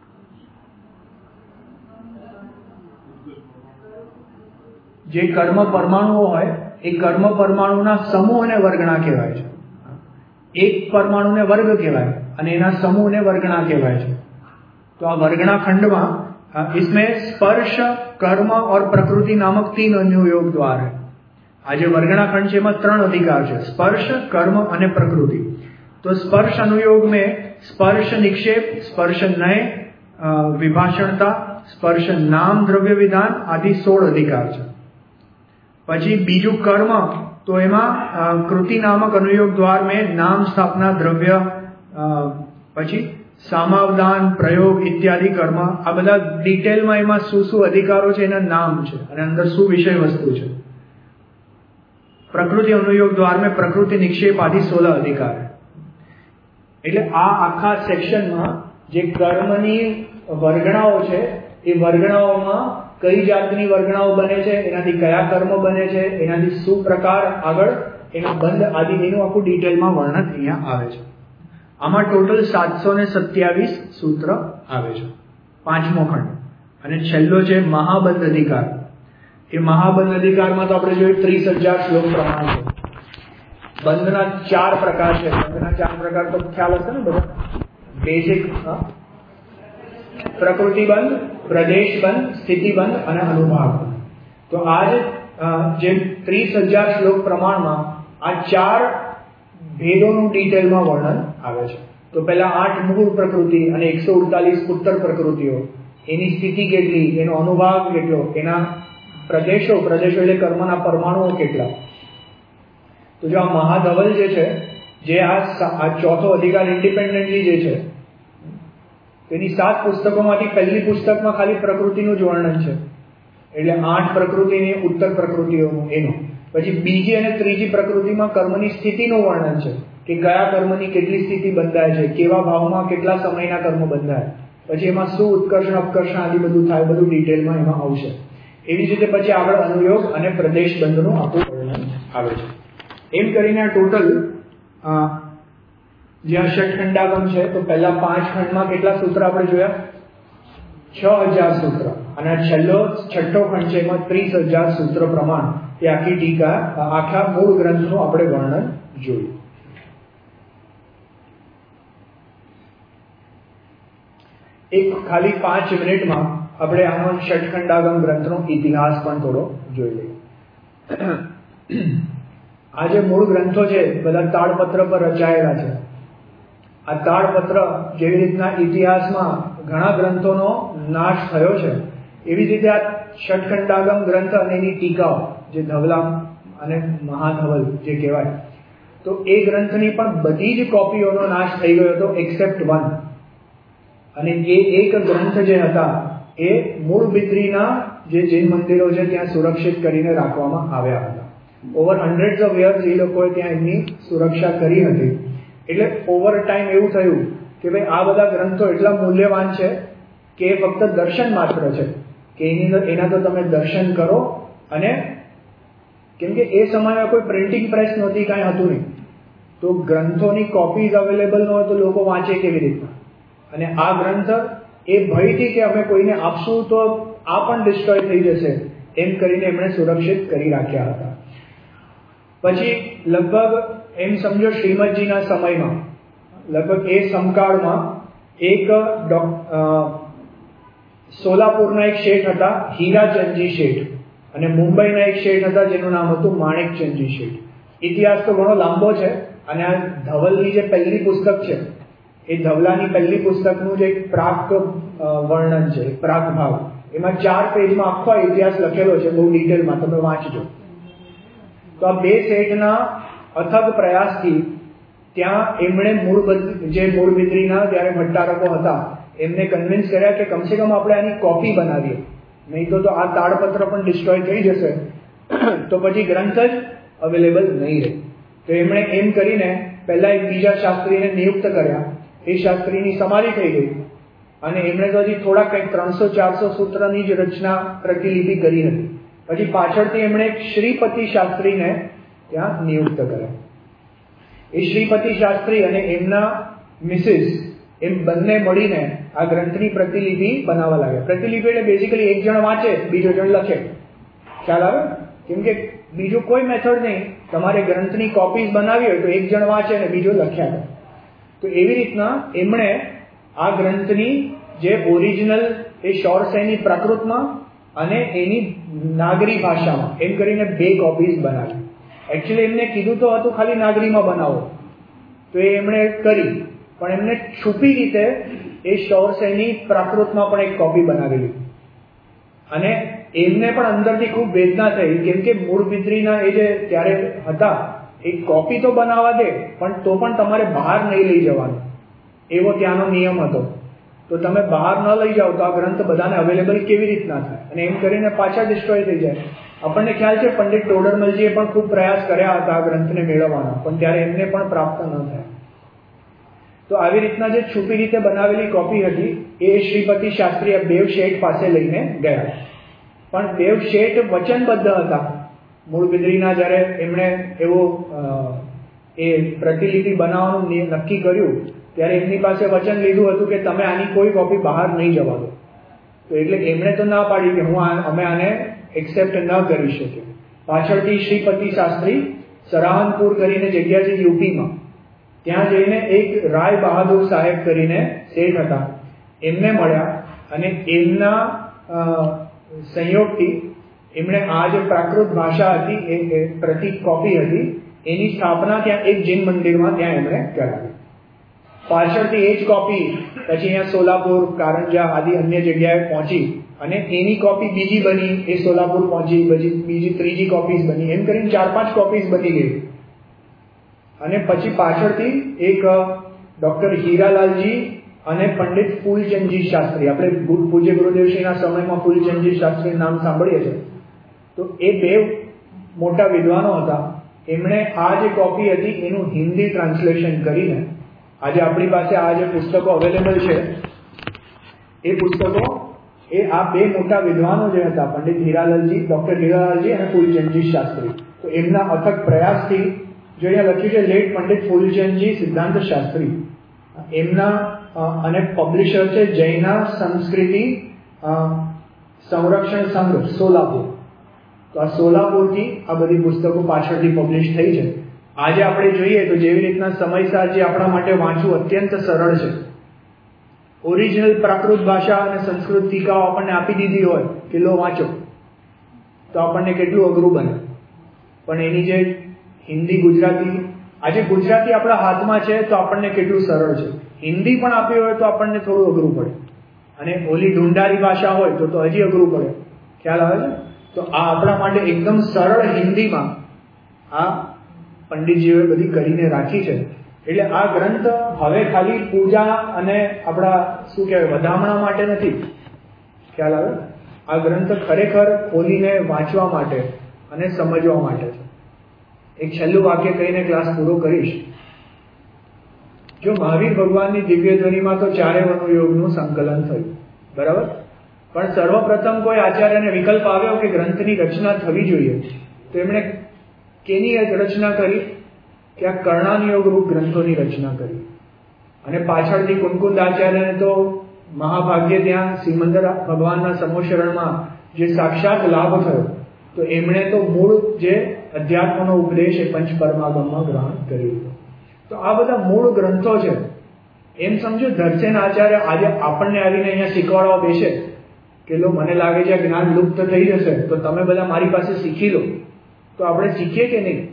જે કર્મ પરમાણુઓ હોય એ કર્મ પરમાણુના સમૂહને વર્ગણા કહેવાય છે. એક પરમાણુને વર્ગ કહેવાય અને એના સમૂહને વર્ગણા કહેવાય છે. તો આ વર્ગણા ખંડમાં इसमें स्पर्श कर्म और प्रकृति नामक तीन अनुयोग द्वार है. આ જે વર્ગણા ખંડ છે એમાં ત્રણ અધિકાર છે, સ્પર્શ, કર્મ અને પ્રકૃતિ. તો સ્પર્શ अनुयोग में स्पर्श निक्षेप, स्पर्श नय, विभाषणता, स्पर्श नाम द्रव्य विधान आदि सोળ અધિકાર છે. પછી બીજું કર્મ, તો એમાં કૃતિ નામક अनुयोग द्वार में नाम स्थापना द्रव्य, પછી સામાવદાન, પ્રયોગ ઇત્યાદિ કર્મ, આ બધા ડિટેલમાં એમાં શું શું અધિકારો છે એના નામ છે અને અંદર શું વિષય વસ્તુ છે. પ્રકૃતિ અનુયોગ દ્વાર મેં પ્રકૃતિ નિક્ષેપ આદિ સોળ અધિકાર. એટલે આ આખા સેક્શનમાં જે કર્મની વર્ગણાઓ છે એ વર્ગણાઓમાં કઈ જાતની વર્ગણાઓ બને છે, એનાથી કયા કર્મ બને છે, એનાથી શું પ્રકાર આગળ એના બંધ આદિ એનું આખું ડિટેલમાં વર્ણન અહીંયા આવે છે. આમાં ટોટલ સાતસો ને સત્યાવીસ સૂત્ર આવે છે, પાંચમો ખંડ. અને છેલ્લો છે મહાબંધ અધિકાર. એ મહાબંધ અધિકારમાં તો આપણે જોઈએ ત્રીસ હજાર શ્લોક પ્રમાણ છે. બંધના ચાર પ્રકાર છે. બંધના ચાર પ્રકાર તો ખ્યાલ હશે ને બધા. બેઝિક પ્રકૃતિ બંધ, પ્રદેશ બંધ, સ્થિતિ બંધ અને અનુભાવ. તો આ જે ત્રીસ હજાર શ્લોક પ્રમાણમાં આ ચાર ભેદોનું ડિટેલમાં વર્ણન આવે છે. તો પહેલા આઠ મૂળ પ્રકૃતિ અને એકસો અડતાલીસ ઉત્તર પ્રકૃતિઓ, એની સ્થિતિ કેટલી, એનો અનુભાગ કેટલો, એના પ્રદેશો પ્રદેશો એટલે કર્મના પરમાણુઓ કેટલા. તો જો આ મહાધવલ જે છે, જે આ ચોથો અધિકાર ઇન્ડિપેન્ડન્ટલી જે છે, તેની સાત પુસ્તકોમાંથી પહેલી પુસ્તકમાં ખાલી પ્રકૃતિનું જ વર્ણન છે. એટલે આઠ પ્રકૃતિની ઉત્તર પ્રકૃતિઓનું એનું. પછી બીજી અને ત્રીજી પ્રકૃતિમાં કર્મની સ્થિતિનું વર્ણન છે કે કયા કર્મની કેટલી સ્થિતિ બંધાય છે, કેવા ભાવમાં કેટલા સમયના કર્મ બંધાય, પછી એમાં શું ઉત્કર્ષણ અપકર્ષણ આદિ બધું થાય, બધું ડિટેલમાં એમાં આવશે. એવી જ રીતે પછી આગળ અનુયોગ અને પ્રદેશ બંધનું આખું વર્ણન આવે છે. એમ કરીને આ ટોટલ જે આ ષટખંડાગમ છે, તો પહેલા પાંચ ખંડમાં કેટલા સૂત્ર આપણે જોયા? છ હજાર સૂત્ર. અને આ છેલ્લો છઠ્ઠો ખંડ છે, એમાં ત્રીસ હજાર સૂત્ર પ્રમાણ એ આખી ટીકા આખા મૂળ ગ્રંથનું આપણે વર્ણન જોયું. એક ખાલી પાંચ મિનિટમાં આપણે આનો ષટખંડાગમ ગ્રંથનો ઇતિહાસ પણ થોડો જોઈ લઈએ. આ જે મૂળ ગ્રંથો છે બધા તાડપત્ર પર રચાયેલા છે. આ તાડપત્ર જેવી રીતના ઇતિહાસમાં ઘણા ગ્રંથોનો નાશ થયો છે, એવી રીતે આ ષટખંડાગમ ગ્રંથ અને એની ટીકાઓ જે ધવલા અને મહાધવલ જે કહેવાય, તો એ ગ્રંથની પણ બધી જ કોપીઓનો નાશ થઈ ગયો હતો એક્સેપ્ટ વન. અને એ એક ગ્રંથ જે હતા એ મૂળ બિદ્રીના જે જૈન મંદિરો છે ત્યાં સુરક્ષિત કરીને રાખવામાં આવ્યા હતા. ઓવર હંડ્રેડ ઓફ યર્સ એ લોકોએ ત્યાં એમની સુરક્ષા કરી હતી. એટલે ઓવર ટાઈમ એવું થયું કે ભાઈ આ બધા ગ્રંથો એટલા મૂલ્યવાન છે કે એ ફક્ત દર્શન માત્ર છે, કે એની એના તો તમે દર્શન કરો. અને કેમ કે એ સમયમાં કોઈ પ્રિન્ટિંગ પ્રેસ નહોતી, કાંઈ હતું નહીં, તો ગ્રંથોની કોપીઝ અવેલેબલ ન હોય તો લોકો વાંચે કેવી રીતના. અને આ ગ્રંથ એ ભયથી કે અમે કોઈને આપશું તો આ પણ ડિસ્ટ્રોય થઈ જશે એમ કરીને એમણે સુરક્ષિત કરી રાખ્યા હતા. પછી લગભગ એમ સમજો શ્રીમદજીના સમયમાં, લગભગ એ સમકાળમાં એક સોલાપુરના એક શેઠ હતા હીરાચંદજી શેઠ, અને મુંબઈના એક શેઠ હતા જેનું નામ હતું માણેકચંદજી શેઠ. ઇતિહાસ તો ઘણો લાંબો છે. અને આ ધવલની જે પહેલી પુસ્તક છે, એ ધવલાની પહેલી પુસ્તકનું જે પ્રાક વર્ણન છે, પ્રાક ભાવ, એમાં ચાર પેજમાં આખો ઇતિહાસ લખેલો છે, બહુ ડિટેલમાં, તમે વાંચજો. તો આ બે શેઠના અથગ પ્રયાસથી ત્યાં એમણે મૂળ જે મૂળ બિદ્રીના ત્યારે ભટ્ટારકો હતા એમને કન્વિન્સ કર્યા કે કમસે કમ આપણે આની કોપી બનાવીએ, નહીં તો આ તાડપત્ર પણ ડિસ્ટ્રોય થઈ જશે, તો પછી ગ્રંથ જ અવેલેબલ નહીં રહે. તો એમણે એમ કરીને પહેલા એક બીજા શાસ્ત્રીને નિયુક્ત કર્યા. એ શાસ્ત્રીની સમાધિ થઈ ગઈ અને એમણે તો હજી થોડા કંઈક ત્રણસો ચારસો સૂત્રની જ રચના પ્રતિલિપિ કરી હતી. પછી પાછળથી એમણે એક શ્રીપતિ શાસ્ત્રીને ત્યાં નિયુક્ત કર્યા. એ શ્રીપતિ શાસ્ત્રી અને એમના મિસિસ એમ બંને મળીને આ ગ્રંથની પ્રતિલિપિ બનાવવા લાગ્યા. પ્રતિલિપિ એટલે બેઝિકલી એક જણ વાંચે, બીજો જણ લખે. ખ્યાલ આવે? કેમ કે બીજું કોઈ મેથડ નહીં, તમારે ગ્રંથની કોપીઝ બનાવી હોય તો એક જણ વાંચે અને બીજો લખ્યા કરે. તો એવી રીતના એમણે આ ગ્રંથની જે ઓરિજિનલ એ શોરસેની પ્રાકૃતમાં અને એની નાગરી ભાષામાં એમ કરીને બે કોપીઝ બનાવી. એકચ્યુઅલી એમને કીધું તો હતું ખાલી નાગરીમાં બનાવો, તો એ એમણે કરી, પણ એમને છુપી રીતે એ શોરસેની પ્રાકૃતમાં પણ એક કોપી બનાવેલી. અને એમને પણ અંદરથી ખૂબ વેદના થઈ, કેમ કે મૂળ બિદ્રીના એ જે ત્યારે હતા, એક કોપી તો બનાવવા દે, પણ તો પણ તમારે બહાર નહીં લઈ જવાનું. એવો ત્યાંનો નિયમ હતો. તો તમે બહાર ન લઈ જાઓ તો આ ગ્રંથ બધાને અવેલેબલ કેવી રીતના થાય, અને એમ કરીને પાછા ડિસ્ટ્રોય થઈ જાય. આપણને ખ્યાલ છે પંડિત ટોડરમલજીએ પણ ખૂબ પ્રયાસ કર્યા હતા આ ગ્રંથને મેળવવાના, પણ ત્યારે એમને પણ પ્રાપ્ત ન થયા. તો આવી રીતના જે છુપી રીતે બનાવેલી કોપી હતી એ શ્રીપતિ શાસ્ત્રી દેવ શેઠ પાસે લઈને ગયા. પણ દેવ શેઠ વચનબદ્ધ હતા. મૂળ બિદરીના જ્યારે એમણે એવો એ પ્રતિલિપિ બનાવવાનું નક્કી કર્યું ત્યારે એમની પાસે વચન લીધું હતું કે તમે આની કોઈ કોપી બહાર નહીં જવા દો. તો એટલે એમણે તો ના પાડી કે હું અમે આને એક્સેપ્ટ ન કરી શકીએ. પાછળથી શ્રીપતિ શાસ્ત્રી સરાહનપુર કરીને જગ્યા છે યુપીમાં, ત્યાં જઈને એક રાય બહાદુર સાહેબ કરીને શેઠ હતા, એમને મળ્યા અને એમના સંયોગથી એમણે આ જે પ્રાકૃત ભાષા હતી એ પ્રતિ કોપી હતી એની સ્થાપના ત્યાં એક જૈન મંદિરમાં ત્યાં એમણે કરાવી. પાછળથી એ જ કોપી પછી અહીંયા સોલાપુર, કારંજા આદિ અન્ય જગ્યાએ પહોંચી અને એની કોપી બીજી બની, એ સોલાપુર પહોંચી, બીજી બીજી ત્રીજી કોપીઝ બની, એમ કરીને ચાર પાંચ કોપીઝ બની ગઈ. અને પછી પાછળથી એક ડોક્ટર હીરાલાલજી અને પંડિત ફૂલચંદજી શાસ્ત્રી, આપણે પૂજ્ય ગુરુદેવશ્રીના સમયમાં ફૂલચંદજી શાસ્ત્રી નામ સાંભળીએ છીએ. તો એ બે મોટા વિદ્વાનો હતા. એમણે આ જે કોપી હતી એનું હિન્દી ટ્રાન્સલેશન કરીને આજે આપણી પાસે આ જે પુસ્તકો અવેલેબલ છે એ પુસ્તકો એ આ બે મોટા વિદ્વાનો જે હતા પંડિત હીરાલાલજી, ડોક્ટર હીરાલાલજી અને ફૂલચંદજી શાસ્ત્રી, તો એમના અથક પ્રયાસથી જો અહીંયા લખ્યું છે લેટ પંડિત ફૂલચંદજી સિદ્ધાંત શાસ્ત્રી, એમના અને પબ્લિશર છે જૈના સંસ્કૃતિ સંરક્ષણ સંઘ સોલાપુર. તો આ સોલાપુરથી આ બધી પુસ્તકો પાછળથી પબ્લિશ થઈ છે. આજે આપણે જોઈએ તો જેવી રીતના સમયસાર જે આપણા માટે વાંચવું અત્યંત સરળ છે, ઓરિજિનલ પ્રાકૃત ભાષા અને સંસ્કૃત ટીકાઓ આપણને આપી દીધી હોય કે લો વાંચો, તો આપણને કેટલું અઘરું બને. પણ એની જે હિન્દી ગુજરાતી, આજે ગુજરાતી આપણા હાથમાં છે તો આપણને કેટલું સરળ છે, હિન્દી પણ આપી હોય તો આપણને થોડું અઘરું પડે, અને ઓલી ઢુંઢારી ભાષા હોય તો તો હજી અઘરું પડે. ખ્યાલ આવે છે? તો આ આપણા માટે એકદમ સરળ હિન્દીમાં આ પંડિતજીઓએ બધી કરીને રાખી છે. એટલે આ ગ્રંથ હવે ખાલી પૂજા અને આપણા શું કહેવાય વધામણા માટે નથી. ખ્યાલ આવે? આ ગ્રંથ ખરેખર ખોલીને વાંચવા માટે અને સમજવા માટે છે. એક છેલ્લું વાક્ય કહીને ક્લાસ પૂરો કરીશ. જો મહાવીર ભગવાનની દિવ્ય ધ્વનિમાં તો ચારે મનોયોગનું સંકલન થયું, બરાબર, પણ સર્વપ્રથમ કોઈ આચાર્યને વિકલ્પ આવ્યો કે ગ્રંથની રચના થવી જોઈએ, તો એમણે કેની રચના કરી કે આ કર્ણાનિયોગ રૂપ ગ્રંથોની રચના કરી. અને પાછળથી કુંકુંદ આચાર્યને તો મહાભાગ્ય ત્યાં શ્રીમંદર ભગવાનના સમોશરણમાં જે સાક્ષાત લાભ થયો, તો એમણે તો મૂળ જે અધ્યાત્મનો ઉપદેશ એ પંચ પરમાગમમાં ગ્રહણ કર્યું. તો આ બધા મૂળ ગ્રંથો છે. એમ સમજો ધરસેન આચાર્ય આજે આપણને આવીને અહીંયા શીખવાડવા બેસે કે લો મને લાગે છે જ્ઞાન લુપ્ત થઈ જશે તો તમે બધા મારી પાસે શીખી લો, તો આપણે શીખીએ કે નહીં?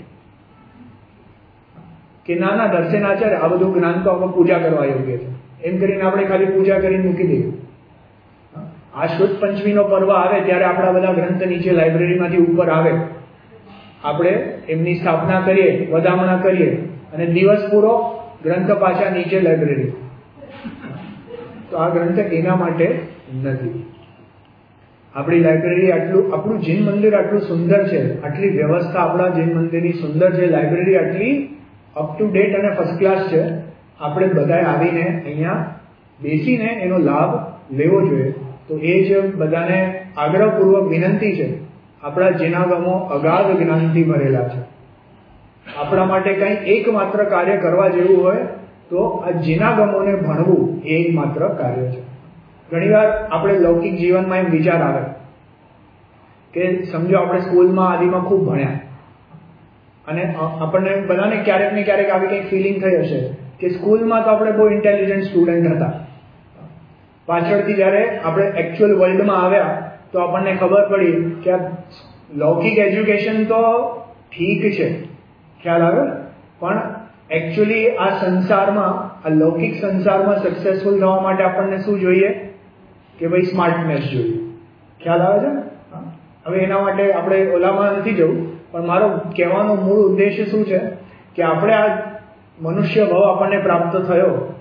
કે ના ના દર્શન આચાર્ય આ બધું જ્ઞાન તો આપણે પૂજા કરવા યોગ્ય છે, એમ કરીને આપણે ખાલી પૂજા કરીને મૂકી દઈએ. આ શુદ્ધ પંચમીનો પર્વ આવે ત્યારે આપણા બધા ગ્રંથ નીચે લાઇબ્રેરીમાંથી ઉપર આવે, આપણે એમની સ્થાપના કરીએ, વધામણા કરીએ, અને દિવસ પૂરો ગ્રંથ પાછા નીચે લાઇબ્રેરી. તો આ ગ્રંથ એના માટે નથી. આપણી લાઇબ્રેરી આટલું, આપણું જૈન મંદિર આટલું સુંદર છે, આટલી વ્યવસ્થા આપણા જૈન મંદિરની સુંદર છે, લાઇબ્રેરી આટલી અપ ટુ ડેટ અને ફર્સ્ટ ક્લાસ છે. આપણે બધાએ આવીને અહીંયા બેસીને એનો લાભ લેવો જોઈએ. તો એ જ બધાને આગ્રહપૂર્વક વિનંતી છે. આપણા જૈનાગમો અગાધ જ્ઞાનથી ભરેલા છે. આપણા માટે કંઈ એકમાત્ર કાર્ય કરવા જેવું હોય તો આ જૈનાગમોને ભણવું એ એકમાત્ર કાર્ય છે. ઘણીવાર આપણે લૌકિક જીવનમાં એમ વિચાર આવે કે સમજો આપણે સ્કૂલમાં આદિમાં ખૂબ ભણ્યા અને આપણને બધાને ક્યારેક ને ક્યારેક આવી કંઈક ફિલિંગ થઈ હશે કે સ્કૂલમાં તો આપણે બહુ ઇન્ટેલિજન્ટ સ્ટુડન્ટ હતા, પાછળથી જ્યારે આપણે એકચ્યુઅલ વર્લ્ડમાં આવ્યા તો આપણને ખબર પડી કે આ લૌકિક એજ્યુકેશન તો ઠીક છે, ખ્યાલ આવે, પણ એકચ્યુઅલી આ સંસારમાં, આ લૌકિક સંસારમાં સક્સેસફુલ થવા માટે આપણને શું જોઈએ કે ભાઈ સ્માર્ટનેસ જોઈએ. ખ્યાલ આવે છે? હવે એના માટે આપણે ઓલામાં નથી જવું, પણ મારો કહેવાનો મૂળ ઉદ્દેશ્ય શું છે કે આપણે આ મનુષ્ય ભાવ આપણને પ્રાપ્ત થયો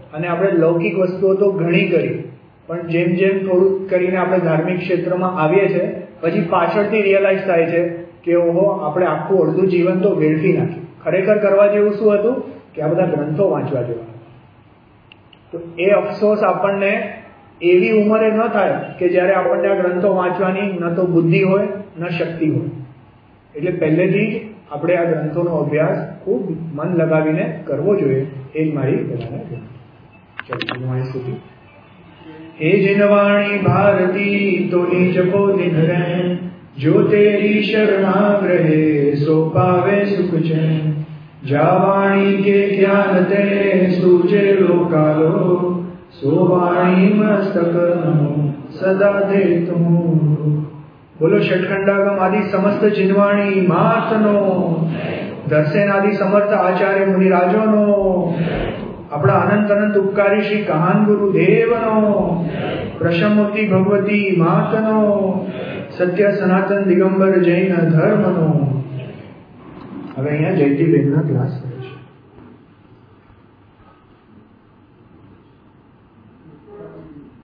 અને આપણે લૌકિક વસ્તુઓ તો ઘણી કરી, પણ જેમ જેમ થોડું કરીને આપણે ધાર્મિક ક્ષેત્રમાં આવીએ છીએ પછી પાછળથી રિયલાઇઝ થાય છે કે ઓહો આપણે આખું અડધું જીવન તો વેડફી નાખ્યું. ખરેખર કરવા જેવું શું હતું કે આ બધા ગ્રંથો વાંચવા જેવા. તો એ અફસોસ આપણને એવી ઉંમરે ન થાય કે જ્યારે આપણને આ ગ્રંથો વાંચવાની ન તો બુદ્ધિ હોય ન શક્તિ હોય. એટલે પહેલેથી જ આપણે આ ગ્રંથોનો અભ્યાસ ખૂબ મન લગાવીને કરવો જોઈએ. એ જ મારી બધાને ચાલો સ્તુતિ. हे जिनवाणी भारती तो जपो दिन रैन, जो तेरी शरणा ग्रहे सो पावे सुख चैन. जावाणी के ज्ञान ते सूचे लोकालो, सो वाणी मस्तक सदा दे तुम. बोलो षटखंडागम आदि समस्त जिनवाणी मातनो, दर्शन आदि समर्थ आचार्य मुनिराजोनो, अपना अनंत अनंत उपकारी श्री कहान गुरु देवनो, प्रशमूर्ति भगवती मातनो, सत्य सनातन दिगंबर जैन धर्मनो. હવે અહીંયા જયંતિબેનના ક્લાસ